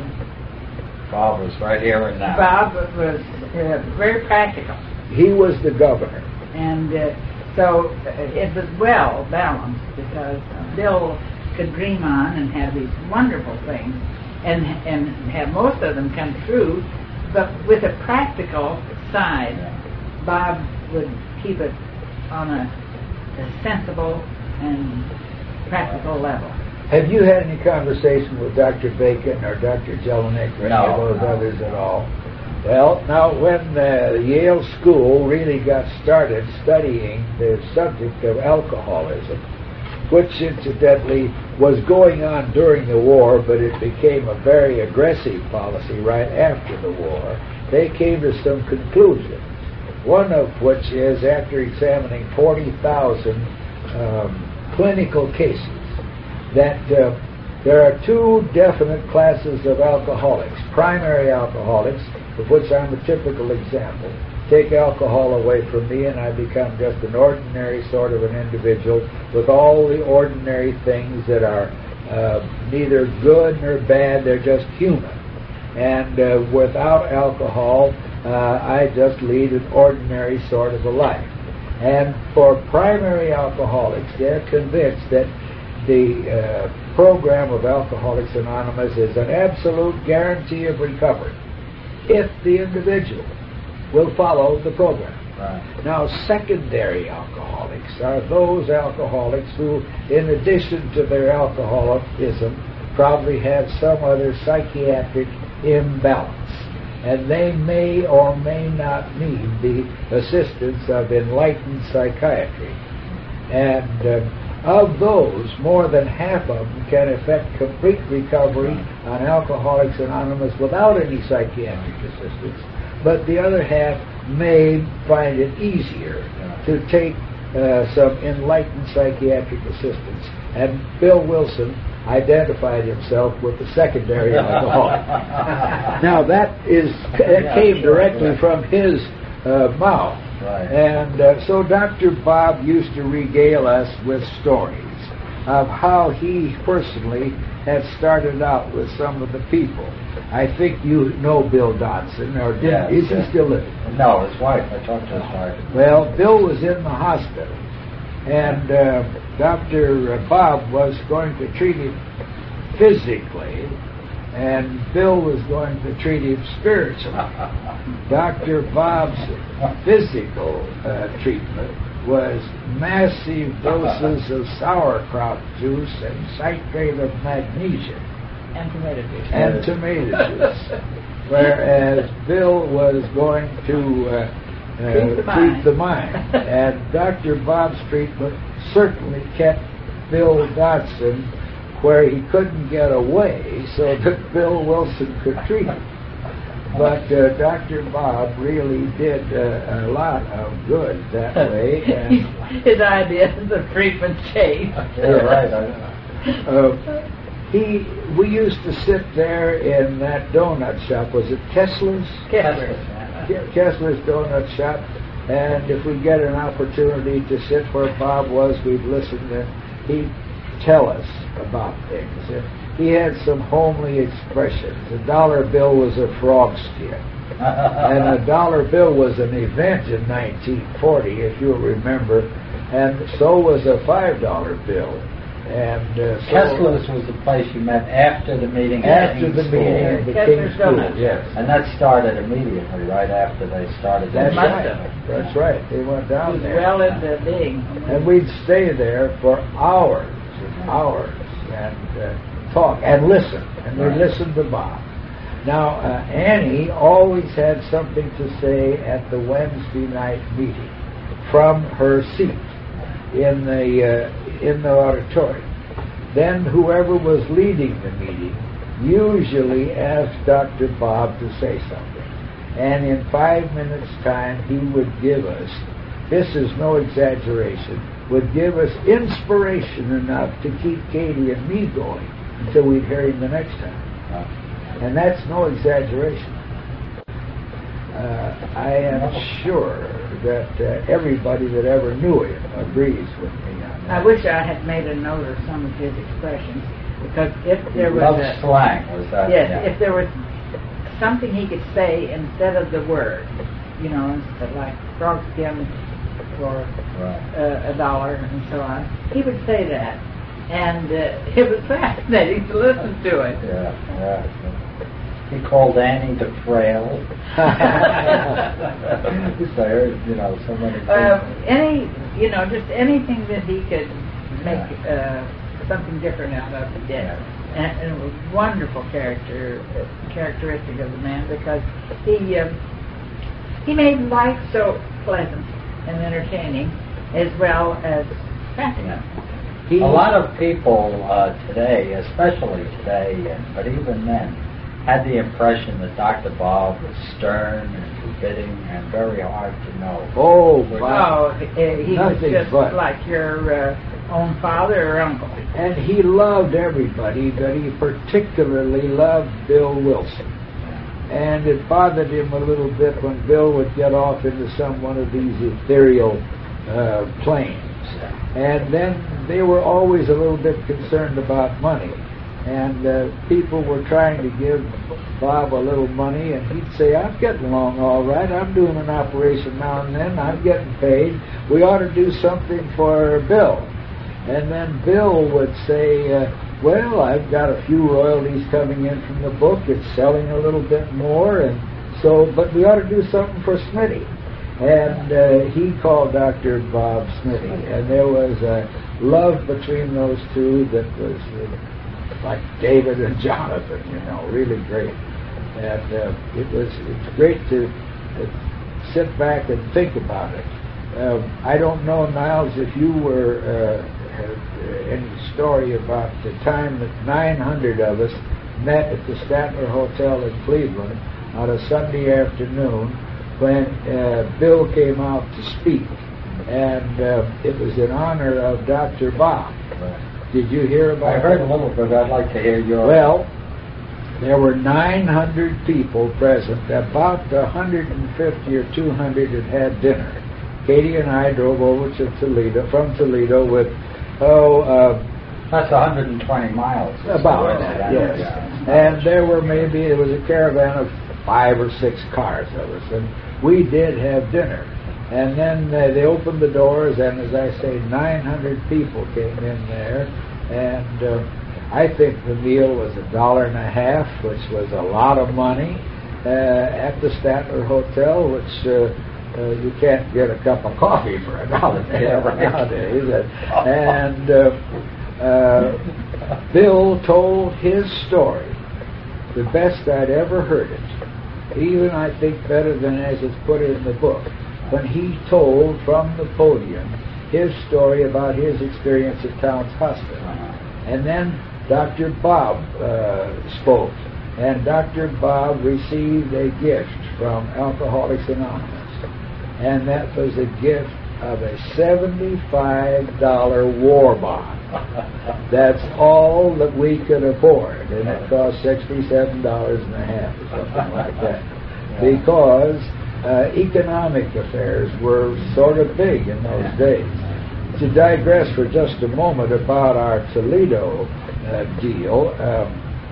uh, Bob was right here and now. Bob was uh, very practical. He was the governor. And uh, so uh, it was well balanced because Bill could dream on and have these wonderful things and and have most of them come true, but with a practical side, Bob would keep it on a, a sensible and practical level. Have you had any conversation with Doctor Bacon or Doctor Jelinek or any No, of those no. others at all? Well, now when uh, Yale School really got started studying the subject of alcoholism, which incidentally was going on during the war, but it became a very aggressive policy right after the war, they came to some conclusions. One of which is, after examining forty thousand um, clinical cases, that uh, there are two definite classes of alcoholics. Primary alcoholics, of which I'm a typical example. Take alcohol away from me and I become just an ordinary sort of an individual with all the ordinary things that are uh, neither good nor bad, they're just human. And uh, without alcohol, uh, I just lead an ordinary sort of a life. And for primary alcoholics, they're convinced that the uh, program of Alcoholics Anonymous is an absolute guarantee of recovery if the individual will follow the program. Right. Now, secondary alcoholics are those alcoholics who, in addition to their alcoholism, probably have some other psychiatric imbalance, and they may or may not need the assistance of enlightened psychiatry. And uh, of those, more than half of them can effect complete recovery on Alcoholics Anonymous without any psychiatric assistance, but the other half may find it easier to take uh, some enlightened psychiatric assistance. And Bill Wilson identified himself with the secondary alcoholic. Now that is that came directly from his uh, mouth. Right. And uh, so Doctor Bob used to regale us with stories of how he personally had started out with some of the people. I think you know Bill Dodson, or did, Yes, is yes. he still living? No, his wife. I talked to his wife. Well, Bill was in the hospital, and uh, Doctor Bob was going to treat him physically, and Bill was going to treat him spiritually. Doctor Bob's physical uh, treatment was massive doses of sauerkraut juice and citrate of magnesium And tomato juice. and tomato juice, whereas Bill was going to uh, uh, Treat the treat the mind. mind. And Doctor Bob's treatment certainly kept Bill Dodson where he couldn't get away so that Bill Wilson could treat him. But uh, Doctor Bob really did uh, a lot of good that way. And his ideas of treatment changed. Yeah, right. I, uh, he, we used to sit there in that donut shop. Was it Kessler's? Kessler's. Ke- Kessler's donut shop. And if we get an opportunity to sit where Bob was, we'd listen, and he'd tell us about things. And he had some homely expressions. A dollar bill was a frog skin. And a dollar bill was an event in nineteen forty, if you'll remember. And so was a five dollar bill. And uh, so Kessler's was the place you met after the meeting. after the King's meeting School. of the Kessler's King's School, Donuts. yes. And that started immediately, right after they started. That's must right. have. That's right. They went It down was there. well into being. And we'd stay there for hours and hours and uh, talk and listen. And we'd Right. listen to Bob. Now, uh, Annie always had something to say at the Wednesday night meeting from her seat in the uh, in the auditorium. Then whoever was leading the meeting usually asked Doctor Bob to say something. And in five minutes' time, he would give us this is no exaggeration, would give us inspiration enough to keep Katie and me going until we'd hear him the next time. And that's no exaggeration. Uh, I am sure that uh, everybody that ever knew him agrees with me on that. I wish I had made a note of some of his expressions, because if there was Love a, slang was that? yes, yeah. if there was something he could say instead of the word, you know, instead like frog skin for Right. uh, a dollar and so on, he would say that, and uh, it was fascinating to listen to it. Yeah, yeah. He called Annie the frail. So, you know, so many things. Uh, any, you know, just anything that he could make uh, something different out of, he did. And, and it was a wonderful character, uh, characteristic of the man, because he uh, he made life so pleasant and entertaining, as well as fascinating. He, a lot of people uh, today, especially today, and, but even then, had the impression that Doctor Bob was stern and forbidding and very hard to know. Oh, wow. Oh, he was Nothing just but. like your uh, own father or uncle. And he loved everybody, but he particularly loved Bill Wilson. And it bothered him a little bit when Bill would get off into some one of these ethereal uh, planes. And then they were always a little bit concerned about money. And uh, people were trying to give Bob a little money, and he'd say, I'm getting along all right. I'm doing an operation now and then. I'm getting paid. We ought to do something for Bill. And then Bill would say, uh, well, I've got a few royalties coming in from the book. It's selling a little bit more, and so, but we ought to do something for Smitty. And uh, he called Doctor Bob Smitty, and there was a love between those two that was uh, like David and Jonathan, you know, really great. And uh, it was it's great to uh, sit back and think about it. Uh, I don't know, Niles, if you were uh, had uh, any story about the time that nine hundred of us met at the Statler Hotel in Cleveland on a Sunday afternoon when uh, Bill came out to speak, and uh, it was in honor of Doctor Bob. Right. Did you hear about I heard that? a little bit. I'd like to hear your... Well, there were nine hundred people present. About one hundred fifty or two hundred had had dinner. Katie and I drove over to Toledo, from Toledo with, oh... Uh, That's one hundred twenty miles. About that, yes. Yeah. And there were maybe, it was a caravan of five or six cars of us, and we did have dinner. And then uh, they opened the doors, and as I say, nine hundred people came in there, and uh, I think the meal was a dollar and a half, which was a lot of money uh, at the Statler Hotel, which uh, uh, you can't get a cup of coffee for a dollar and a half nowadays. And uh, uh, Bill told his story the best I'd ever heard it, even I think better than as it's put in the book, when he told from the podium his story about his experience at Towns Hospital. And then Doctor Bob uh, spoke, and Doctor Bob received a gift from Alcoholics Anonymous, and that was a gift of a seventy-five dollar war bond. That's all that we could afford, and it cost sixty-seven dollars and a half or something like that, because uh, economic affairs were sort of big in those days. To digress for just a moment about our Toledo uh, deal, um,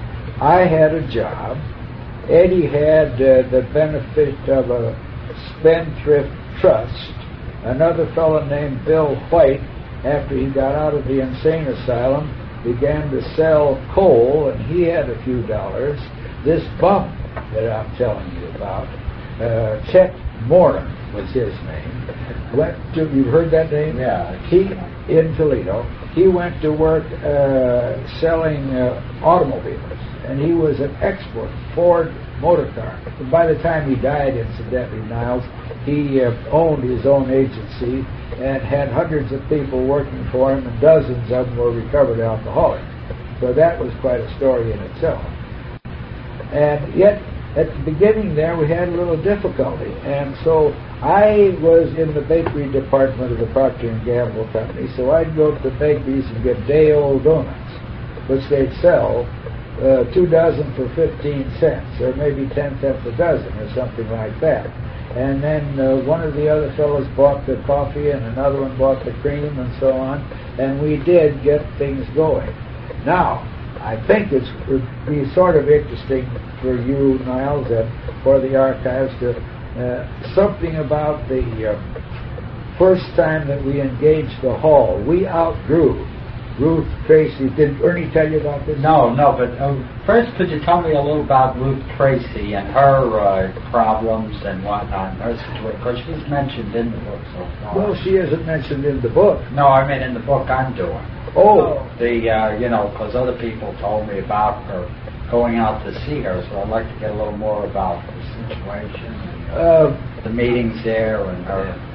I had a job. Eddie had uh, the benefit of a spendthrift trust. Another fellow named Bill White, after he got out of the insane asylum, began to sell coal, and he had a few dollars. This bum that I'm telling you about, uh, Chet Moran was his name, went to, you've heard that name? Yeah. He, in Toledo, he went to work uh, selling uh, automobiles, and he was an expert Ford motor car. And by the time he died, incidentally, Niles, he uh, owned his own agency and had hundreds of people working for him, and dozens of them were recovered alcoholics. So that was quite a story in itself. And yet, at the beginning there we had a little difficulty, and so I was in the bakery department of the Procter and Gamble company, so I'd go to the bakeries and get day-old donuts, which they'd sell uh, two dozen for fifteen cents, or maybe ten cents a dozen, or something like that. And then uh, one of the other fellows bought the coffee, and another one bought the cream, and so on, and we did get things going. Now, I think it would be sort of interesting for you, Niles, and for the archives to uh, something about the uh, first time that we engaged the hall. We outgrew Ruth Tracy. Did Ernie tell you about this? No, no, but uh, first could you tell me a little about Ruth Tracy and her uh, problems and whatnot, her situation, because she's mentioned in the book so far. Well, she isn't mentioned in the book. No, I mean in the book I'm doing. Oh. The, uh, you know, because other people told me about her going out to see her, so I'd like to get a little more about the situation, and, uh, the meetings there, and her.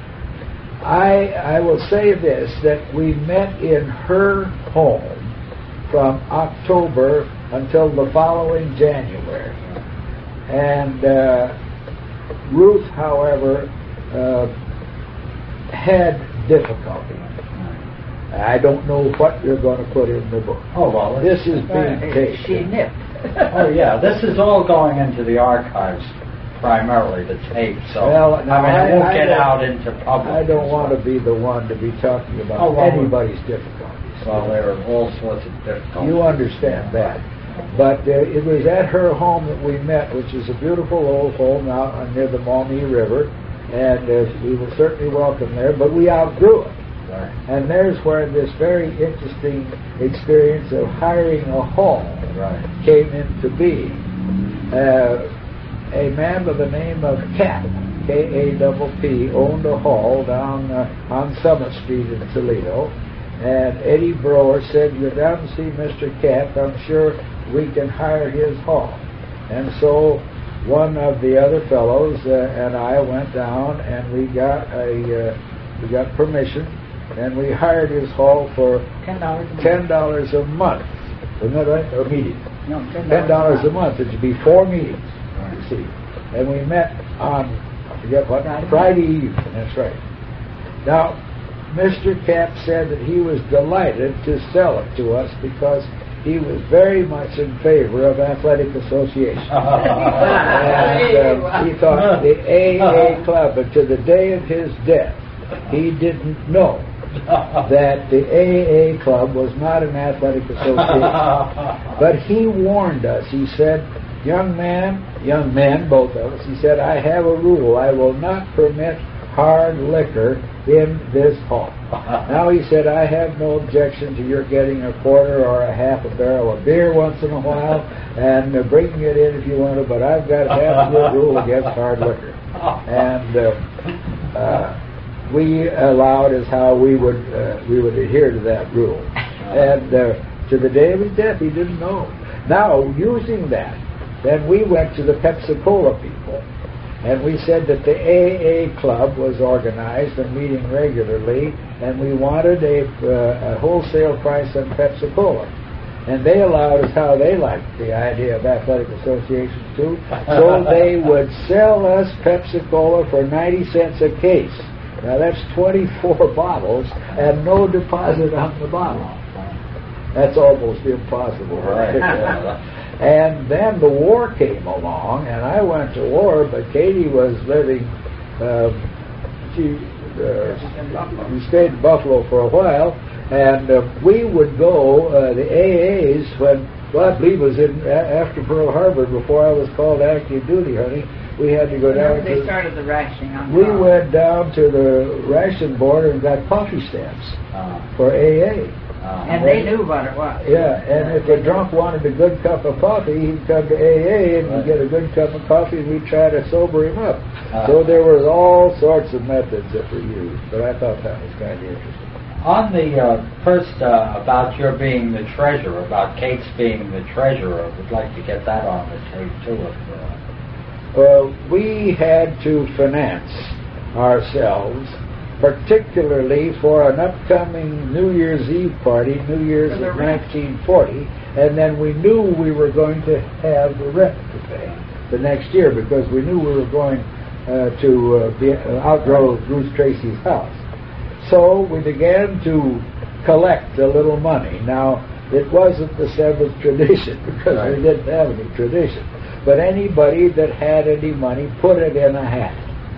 I I will say this, that we met in her home from October until the following January. And uh, Ruth, however, uh, had difficulty. I don't know what you're going to put in the book. Oh, well, this is being taped. She nipped. Oh, yeah, this is all going into the archives, primarily the tape, so well, I mean, I, it won't I get out into public. I don't want to be the one to be talking about oh, well, anybody's difficulties. Well, there are all sorts of difficulties. You understand that. But uh, it was at her home that we met, which is a beautiful old home out near the Maumee River, and uh, we were certainly welcome there, but we outgrew it. Right. And there's where this very interesting experience of hiring a hall right. came into being. Uh, a man by the name of Kapp, K A P P, owned a hall down uh, on Summit Street in Toledo, and Eddie Brower said, "You're down to see Mister Kapp, I'm sure we can hire his hall." And so one of the other fellows uh, and I went down, and we got a uh, we got permission, and we hired his hall for ten dollars a month. Ten dollars a month, isn't that right? Or meeting? No, ten dollars a month. It would be four meetings, you see. And we met on, I forget what, Friday, Friday evening. That's right. Now, Mister Kapp said that he was delighted to sell it to us because he was very much in favor of athletic associations. And uh, he thought the A A Club, but to the day of his death, he didn't know that the A A Club was not an athletic association. But he warned us. He said, young man, young men, both of us, he said, I have a rule. I will not permit hard liquor in this hall. Now, he said, I have no objection to your getting a quarter or a half a barrel of beer once in a while and uh, bringing it in if you want to, but I've got a half-year rule against hard liquor. And uh, uh, we allowed as how we would uh, we would adhere to that rule. And uh, to the day of his death, he didn't know. Now, using that, then we went to the Pepsi-Cola people, and we said that the A A Club was organized and meeting regularly, and we wanted a, uh, a wholesale price on Pepsi-Cola. And they allowed us how they liked the idea of athletic associations too. So they would sell us Pepsi-Cola for ninety cents a case. Now that's twenty-four bottles and no deposit on the bottle. That's almost impossible. Right. And then the war came along, and I went to war, but Katie was living, um, she, uh, we stayed in Buffalo for a while, and uh, we would go, uh, the A As, when, well, I believe it was in, after Pearl Harbor, before I was called active duty, honey, we had to go down Remember they to... started the rationing on We cars. went down to the ration board and got coffee stamps uh, for A A. uh, And they knew what it was. Yeah, and if a drunk wanted a good cup of coffee, he'd come to A A and we'd get a good cup of coffee and we'd try to sober him up. Uh-huh. So there was all sorts of methods that were used, but I thought that was kind of interesting. On the uh, first uh, about your being the treasurer, about Kate's being the treasurer, would like to get that on the tape too. If, uh, Well, we had to finance ourselves, particularly for an upcoming New Year's Eve party, New Year's of nineteen forty, and then we knew we were going to have the rent to pay. the next year because we knew we were going uh, to uh, be, uh, outgrow Ruth Tracy's house. So we began to collect a little money. Now, it wasn't the seventh tradition because right. we didn't have any tradition. But anybody that had any money put it in a hat.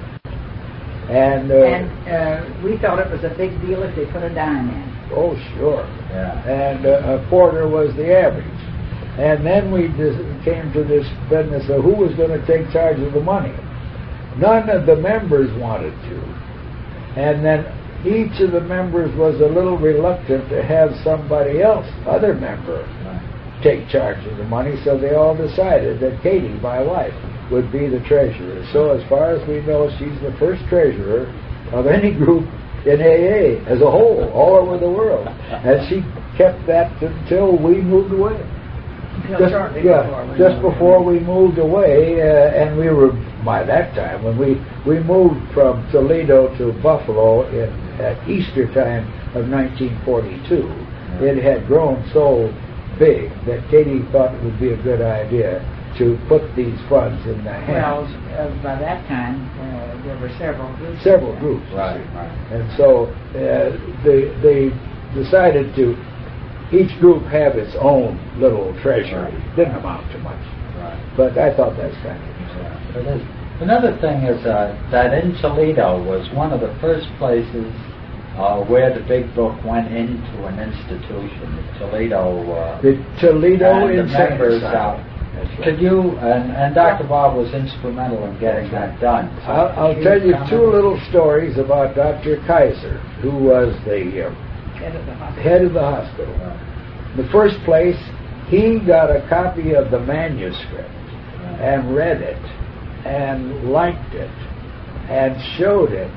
And, uh, and uh, we thought it was a big deal if they put a dime in. Oh, sure. Yeah. And uh, a quarter was the average. And then we dis- came to this business of who was going to take charge of the money. None of the members wanted to. And then each of the members was a little reluctant to have somebody else, other member, take charge of the money, so they all decided that Katie, my wife, would be the treasurer. So as far as we know, she's the first treasurer of any group in A A as a whole, all over the world. And she kept that until we moved away. Until just, shortly yeah, before we just moved before away. we moved away, uh, and we were, by that time, when we, we moved from Toledo to Buffalo in, at Easter time of nineteen forty-two, yeah. It had grown so big that Katie thought it would be a good idea to put these funds in the hands. Well, uh, by that time, uh, there were several groups. Several groups. Right, right. And so uh, they, they decided to each group have its own little treasury. Right. Didn't amount to much. Right. But I thought that's kind of interesting. Yeah. But it, another thing is uh, that in Toledo was one of the first places uh, where the big book went into an institution. The Toledo. Uh, the Toledo and the members out. out. Could you, and, and Doctor Bob was instrumental in getting that done. So I'll, I'll tell you two little stories about Doctor Kaiser, who was the uh, head of the hospital. Head of the hospital. Right. The first place, he got a copy of the manuscript right. and read it and liked it and showed it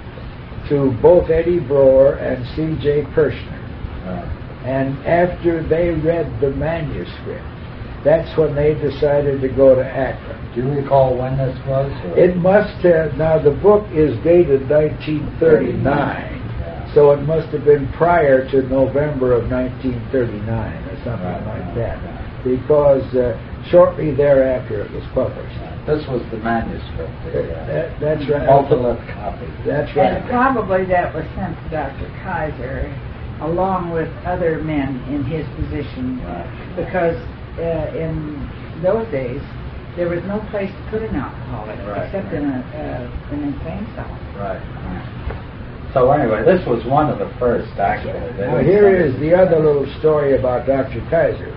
to both Eddie Broer and C J Kirshner. Right. And after they read the manuscript, that's when they decided to go to Akron. Do you recall when this was? Or? It must have, now the book is dated nineteen thirty-nine, yeah. So it must have been prior to November of nineteen thirty-nine or something right, like right, that, right. Because uh, shortly thereafter it was published. Right. This was the manuscript. The, uh, that, that's right. Ultimate copy. That's right. And probably that was sent to Doctor Kaiser along with other men in his position right. because Uh, in those days, there was no place to put an alcoholic right, except right. in a, uh, an insane asylum. Right, right. So anyway, this was one of the first, actually. Now here is the other little story about Doctor Kaiser.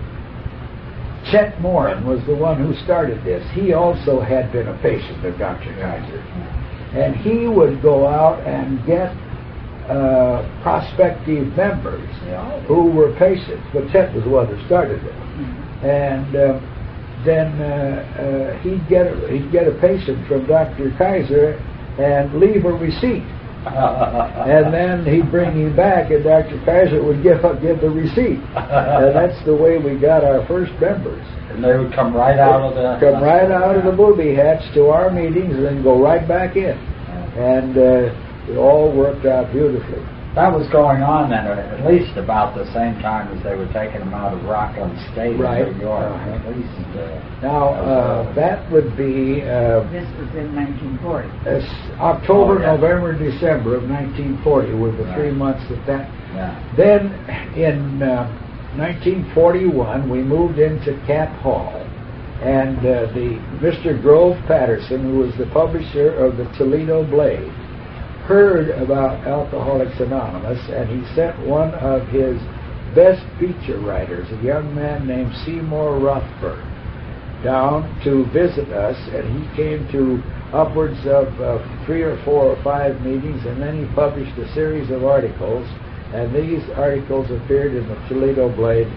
Chet Morin was the one who started this. He also had been a patient of Doctor Kaiser. And he would go out and get uh, prospective members Yeah. who were patients, but Chet was the one who started it. Mm-hmm. And uh, then uh, uh, he'd get a, he'd get a patient from Doctor Kaiser and leave a receipt, and then he'd bring him back, and Doctor Kaiser would give give the receipt, and that's the way we got our first members. And they would come right out of the come right out of the booby hatch to our meetings, and then go right back in, and uh, it all worked out beautifully. That was going on then, at least about the same time as they were taking them out of Rockland State right. in New York. Uh-huh. At least. Uh, now uh, that would be. Uh, this was in nineteen forty. Uh, October, oh, yeah. November, December of nineteen forty were the right. three months that that. Yeah. Then in uh, nineteen forty-one, we moved into Cap Hall, and uh, the Mister Grove Patterson, who was the publisher of the Toledo Blade, heard about Alcoholics Anonymous, and he sent one of his best feature writers, a young man named Seymour Rothberg, down to visit us, and he came to upwards of uh, three or four or five meetings, and then he published a series of articles, and these articles appeared in the Toledo Blade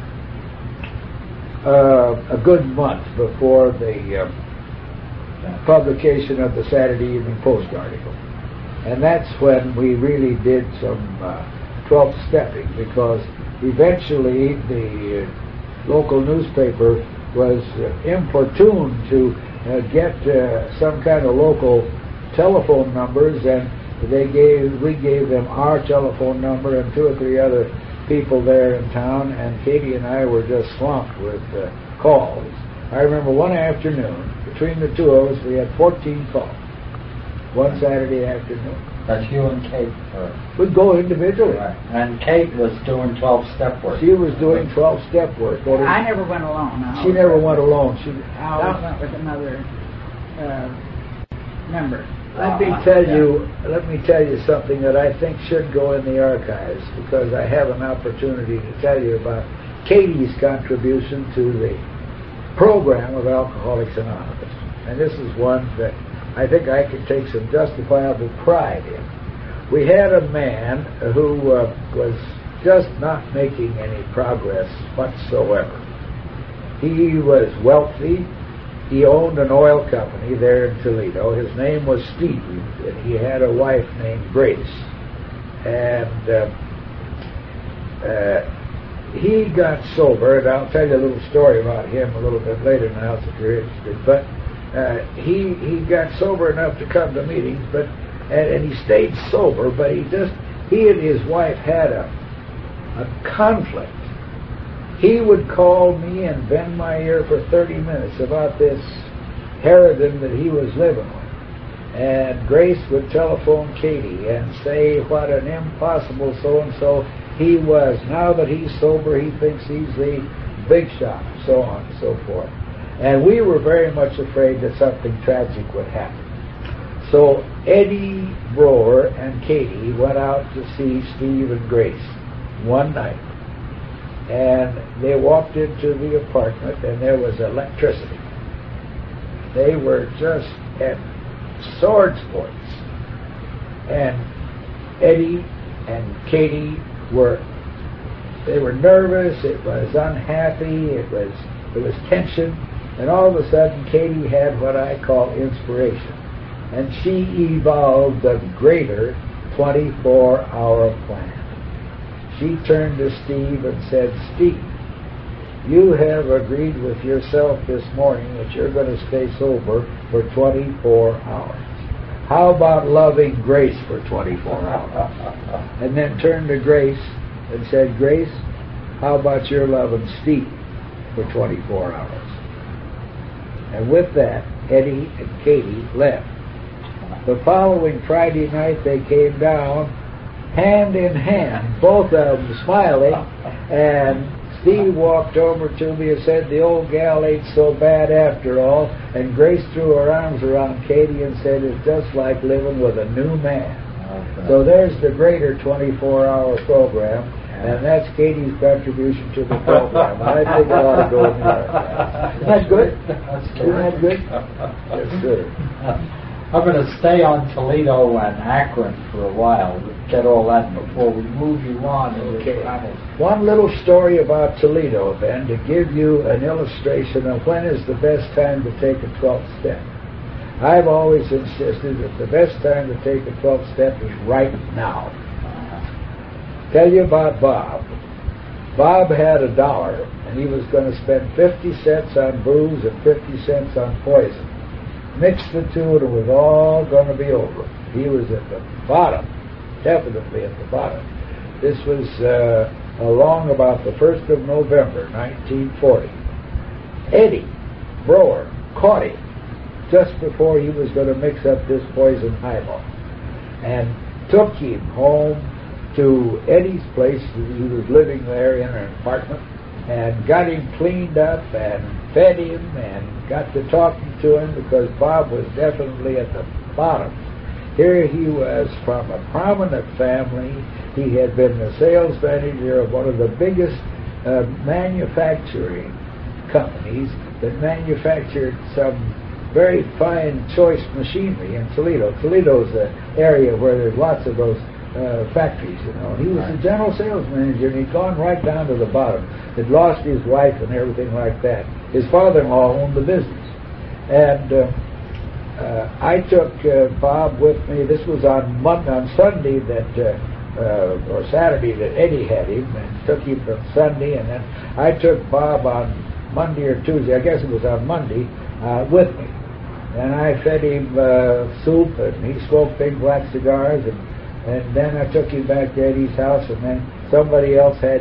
uh, a good month before the uh, publication of the Saturday Evening Post article. And that's when we really did some uh, twelfth stepping, because eventually the uh, local newspaper was uh, importuned to uh, get uh, some kind of local telephone numbers, and they gave we gave them our telephone number and two or three other people there in town, and Katie and I were just swamped with uh, calls. I remember one afternoon, between the two of us, we had fourteen calls. One Saturday afternoon. That's you and Kate. Or... We'd go individually. Right. And Kate was doing twelve-step work. She was doing twelve-step work. Well, I never went alone. I she never went alone. She I always went with another uh, member. Let me tell you, let me tell you something that I think should go in the archives, because I have an opportunity to tell you about Katie's contribution to the program of Alcoholics Anonymous. And this is one that I think I could take some justifiable pride in. We had a man who uh, was just not making any progress whatsoever. He was wealthy. He owned an oil company there in Toledo. His name was Steve, and he had a wife named Grace. And uh, uh, he got sober, and I'll tell you a little story about him a little bit later now if you're interested. But uh, he he got sober enough to come to meetings, but and, and he stayed sober, but he just he and his wife had a a conflict. He would call me and bend my ear for thirty minutes about this harridan that he was living with. And Grace would telephone Katie and say what an impossible so-and-so he was. Now that he's sober, he thinks he's the big shot, so on and so forth. And we were very much afraid that something tragic would happen. So Eddie Broer and Katie went out to see Steve and Grace one night. And they walked into the apartment, and there was electricity. They were just at swords points. And Eddie and Katie were, they were nervous, it was unhappy, it was, it was tension, and all of a sudden Katie had what I call inspiration. And she evolved the greater twenty-four hour plan. She turned to Steve and said, Steve, you have agreed with yourself this morning that you're going to stay sober for twenty-four hours. How about loving Grace for twenty-four hours? And then turned to Grace and said, Grace, how about your loving Steve for twenty-four hours? And with that, Eddie and Katie left. The following Friday night they came down hand in hand, both of them smiling, and Steve walked over to me and said, the old gal ain't so bad after all, and Grace threw her arms around Katie and said, it's just like living with a new man. Okay. So there's the greater twenty-four hour program, and that's Katie's contribution to the program. I think it ought to go in there. Isn't that good? That's Isn't that good? Yes, sir. I'm going to stay on Toledo and Akron for a while, get all that before we move you on in your travels. One little story about Toledo, then, to give you an illustration of when is the best time to take a twelfth step. I've always insisted that the best time to take a twelfth step is right now. Uh-huh. Tell you about Bob. Bob had a dollar, and he was going to spend fifty cents on booze and fifty cents on poison. Mix the two, and it was all going to be over. He was at the bottom, definitely at the bottom. This was uh, along about the first of November, nineteen forty. Eddie Broer caught him just before he was going to mix up this poison highball, and took him home to Eddie's place. He was living there in an apartment, and got him cleaned up and fed him and got to talking to him, because Bob was definitely at the bottom. Here he was from a prominent family. He had been the sales manager of one of the biggest uh, manufacturing companies that manufactured some very fine choice machinery in Toledo. Toledo's an area where there's lots of those Uh, factories, you know. He was the general sales manager, and he'd gone right down to the bottom. He'd lost his wife and everything like that. His father-in-law owned the business. And uh, uh, I took uh, Bob with me. This was on Monday, on Sunday that, uh, uh, or Saturday that Eddie had him, and took him from Sunday, and then I took Bob on Monday or Tuesday, I guess it was on Monday, uh, with me. And I fed him uh, soup, and he smoked big black cigars, and And then I took him back to Eddie's house, and then somebody else had him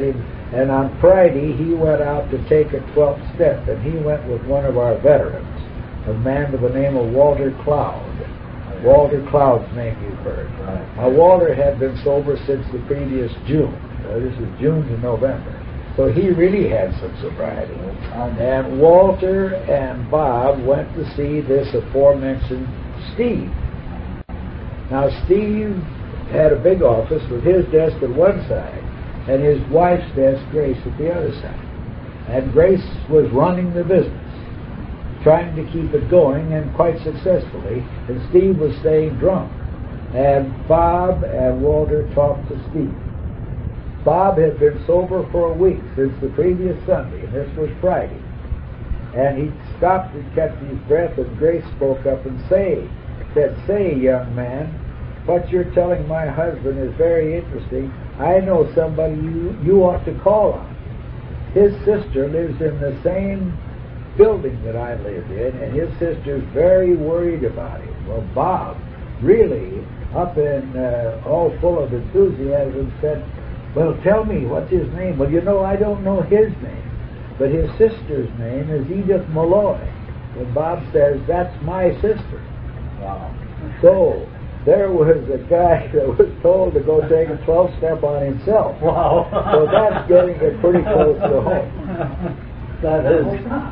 And on Friday, he went out to take a twelfth step, and he went with one of our veterans, a man by the name of Walter Cloud. Walter Cloud's name you've heard. Right. Now, Walter had been sober since the previous June. Uh, this is June to November. So he really had some sobriety. And Walter and Bob went to see this aforementioned Steve. Now, Steve had a big office with his desk at one side and his wife's desk, Grace, at the other side. And Grace was running the business, trying to keep it going, and quite successfully. And Steve was staying drunk. And Bob and Walter talked to Steve. Bob had been sober for a week since the previous Sunday, and this was Friday. And he stopped and kept his breath, and Grace spoke up and say, said, "Say, young man, what you're telling my husband is very interesting. I know somebody you, you ought to call on. His sister lives in the same building that I live in, and his sister's very worried about him." Well, Bob, really, up in uh, all full of enthusiasm, said, "Well, tell me, what's his name?" "Well, you know, I don't know his name, but his sister's name is Edith Malloy." And Bob says, "That's my sister." Wow. So there was a guy that was told to go take a twelve step on himself. Wow. So that's getting it pretty close to home. That is.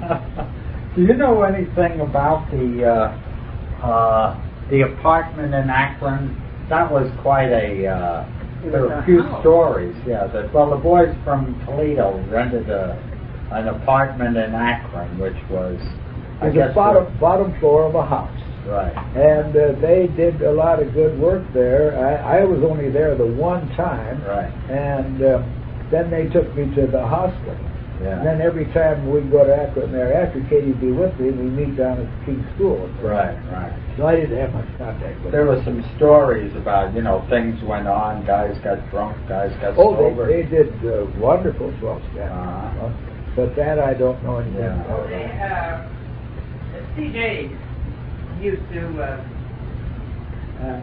Do you know anything about the uh, uh, the apartment in Akron? That was quite a. Uh, there were a few house. stories. Yeah. That well, the boys from Toledo rented a an apartment in Akron, which was. I It was guess the bottom, bottom floor of a house. Right. And uh, they did a lot of good work there. I, I was only there the one time. Right. And um, then they took me to the hospital. Yeah. And then every time we'd go to Akron thereafter, Katie'd be with me, and we'd meet down at the King's School. Right, right. So I didn't have much contact with There them. were some stories about, you know, things went on, guys got drunk, guys got Oh, sober. they, they did uh, wonderful twelve step. Uh-huh. But that I don't know anything Yeah. about. Uh, C J used to uh, uh,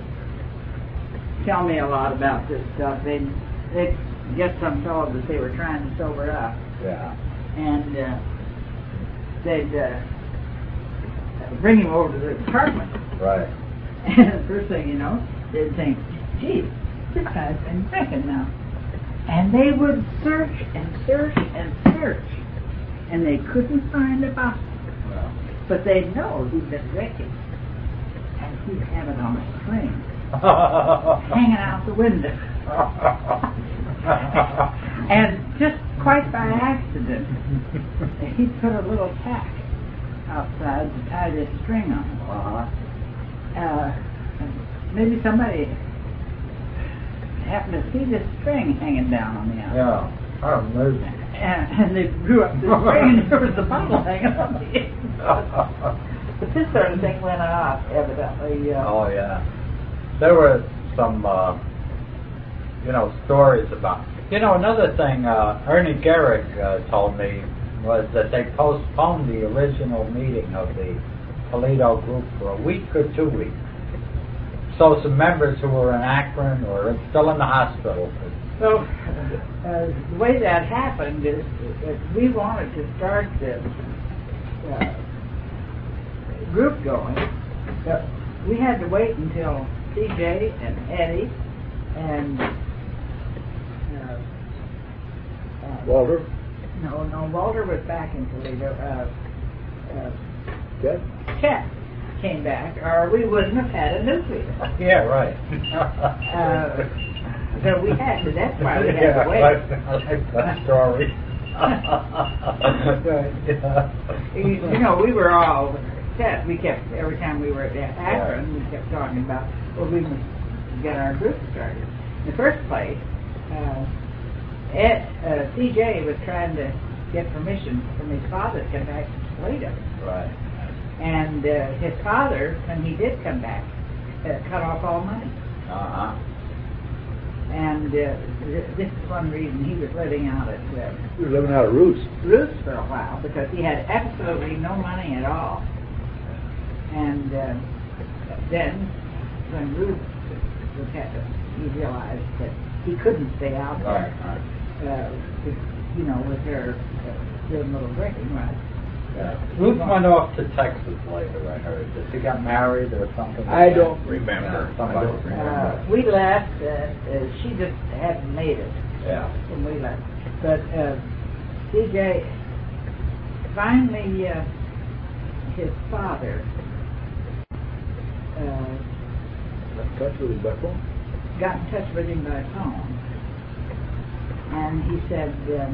tell me a lot about this stuff. They'd, they'd get some fellow that they were trying to sober up, Yeah. and uh, they'd uh, bring him over to the apartment. Right. And the first thing you know, they'd think, "Gee, this guy's been drinking now." And they would search and search and search, and they couldn't find a bottle. Well. But they'd know he'd been drinking, and he'd have it on a string, hanging out the window. And just quite by accident, he'd put a little tack outside to tie this string on. Uh-huh. Uh, and maybe somebody happened to see this string hanging down on the outside. Yeah. Oh, amazing. And, and they drew up the string, and there was the bottle hanging on the inside. But this sort of thing went on, evidently. Uh, Oh, yeah. There were some, uh, you know, stories about... You know, another thing uh, Ernie Gehrig uh, told me was that they postponed the original meeting of the Toledo group for a week or two weeks. So some members who were in Akron or still in the hospital could... So, uh, the way that happened is that we wanted to start this uh, group going. Uh, we had to wait until C J and Eddie and uh, uh, Walter? no, no, Walter was back in Toledo. Uh, uh, Chet? Chet came back, or we wouldn't have had a nucleus. Yeah, right. Uh, So we had to, that's why we had Yeah, to wait. I like that story. Yeah. You, you know, we were all set. We kept, every time we were at Akron, we kept talking about, well, we must get our group started. In the first place, uh, Ed, uh, C J was trying to get permission from his father to come back to Toledo. Right. And uh, his father, when he did come back, uh, cut off all money. Uh-huh. And uh, th- this is one reason he was living out at uh, We were living out of Roost. Roost for a while, because he had absolutely no money at all. And uh, then, when Roost was had, he realized that he couldn't stay out there. Right, right. uh, you know, with her uh, doing a little drinking, right? Yeah. Ruth went off to Texas later, I heard. Did she get married or something? I like don't that? remember. Yeah, somebody I don't remember. Uh, we left. Uh, uh, she just hadn't made it Yeah. when we left. But uh, C J, finally, uh, his father uh, Got in touch with his by phone? got in touch with him by phone, and he said um,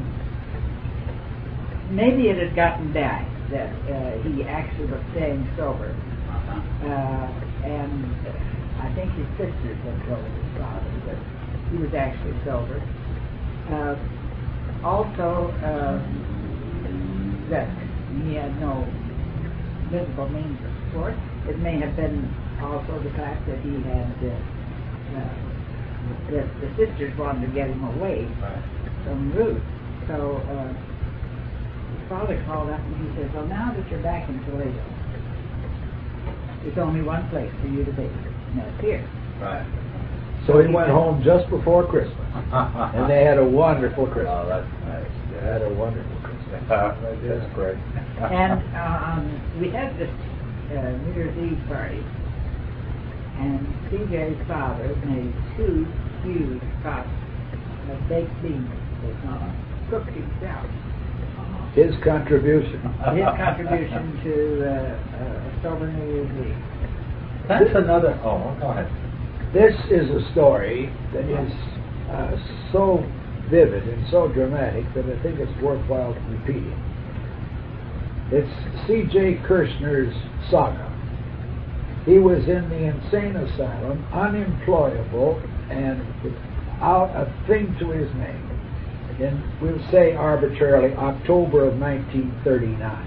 maybe it had gotten back that uh, he actually was staying sober, Uh-huh. uh, and I think his sisters had told his father that he was actually sober. Uh, also, uh, that he had no visible means of support. It may have been also the fact that he had uh, uh, that the sisters wanted to get him away Right. from Ruth. So uh, his father called up and he says, "Well, now that you're back in Toledo, there's only one place for you to be, and that's here." Right. So he went home just before Christmas, and they had a wonderful Oh, Christmas. that's nice. They had a wonderful Christmas. That's great. And um, we had this uh, New Year's Eve party, and C J's father made two huge pots of baked beans that he cooked himself. His contribution. His contribution to uh, uh, a sober New Year's Eve. That's another. Oh, go ahead. This is a story that is uh, so vivid and so dramatic that I think it's worthwhile repeating. It's C J Kirshner's saga. He was in the insane asylum, unemployable, and without a thing to his name. In, we'll say arbitrarily, October of nineteen thirty-nine.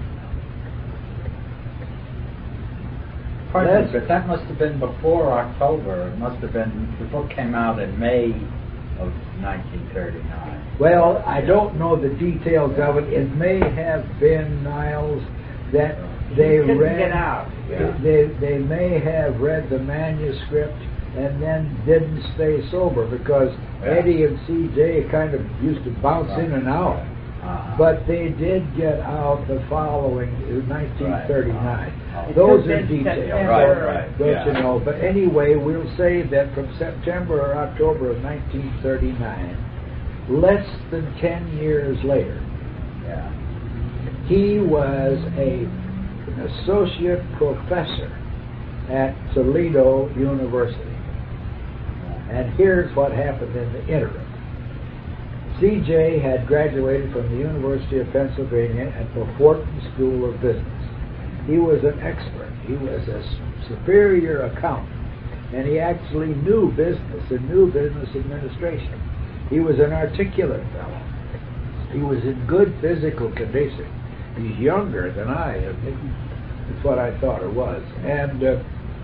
Pardon me, but that must have been before October. It must have been, the book came out in May of nineteen thirty-nine. Well, I don't know the details of it. It may have been, Niles, that they Couldn't read. get out. Yeah. They they may have read the manuscript and then didn't stay sober because Yeah. Eddie and C J kind of used to bounce in and out. Uh-huh. But they did get out the following uh, nineteen thirty-nine. Right. Those It are could've been details, September. Right, right, don't yeah. you know? But anyway, we'll say that from September or October of nineteen thirty-nine, less than ten years later, Yeah. he was a, an associate professor at Toledo University. And here's what happened in the interim. C J had graduated from the University of Pennsylvania at the Wharton School of Business. He was an expert. He was a superior accountant. And he actually knew business and knew business administration. He was an articulate fellow. He was in good physical condition. He's younger than I am. That's what I thought it was. And uh,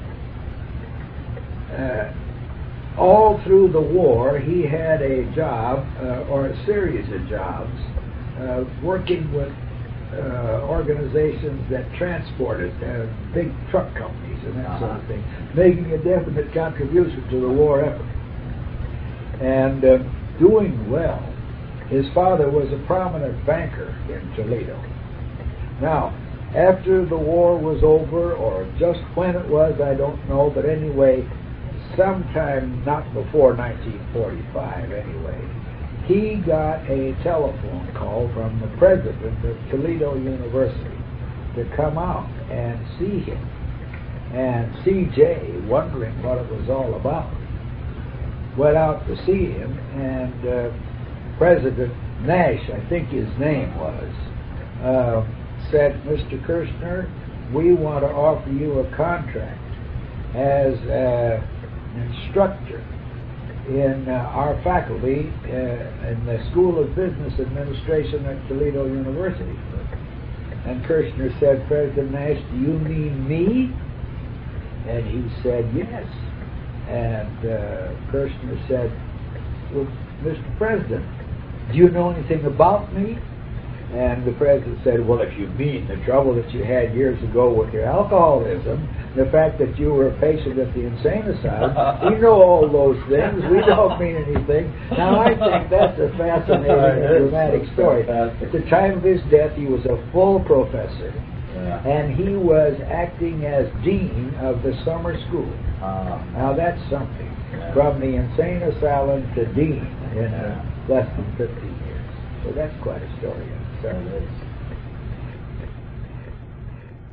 uh, all through the war, he had a job, uh, or a series of jobs, uh, working with uh, organizations that transported uh, big truck companies and that sort of thing, making a definite contribution to the war effort. And uh, doing well. His father was a prominent banker in Toledo. Now, after the war was over, or just when it was, I don't know, but anyway, sometime not before nineteen forty-five anyway, he got a telephone call from the president of Toledo University to come out and see him. And C J, wondering what it was all about, went out to see him, and uh, President Nash, I think his name was, uh, said, "Mister Kirshner, we want to offer you a contract as uh, an instructor in uh, our faculty uh, in the School of Business Administration at Toledo University." And Kirshner said, "President Nash, do you mean me?" And he said, "Yes." And uh, Kirshner said, "Well, Mister President, do you know anything about me?" And the president said, well, if you mean the trouble that you had years ago with your alcoholism, the fact that you were a patient at the insane asylum, we know all those things. We don't mean anything. Now, I think that's a fascinating and dramatic story. At the time of his death, he was a full professor. Yeah. And he was acting as dean of the summer school. Uh, Now, that's something. Yeah. From the insane asylum to dean in Yeah. uh, less than fifteen years. So that's quite a story. That is.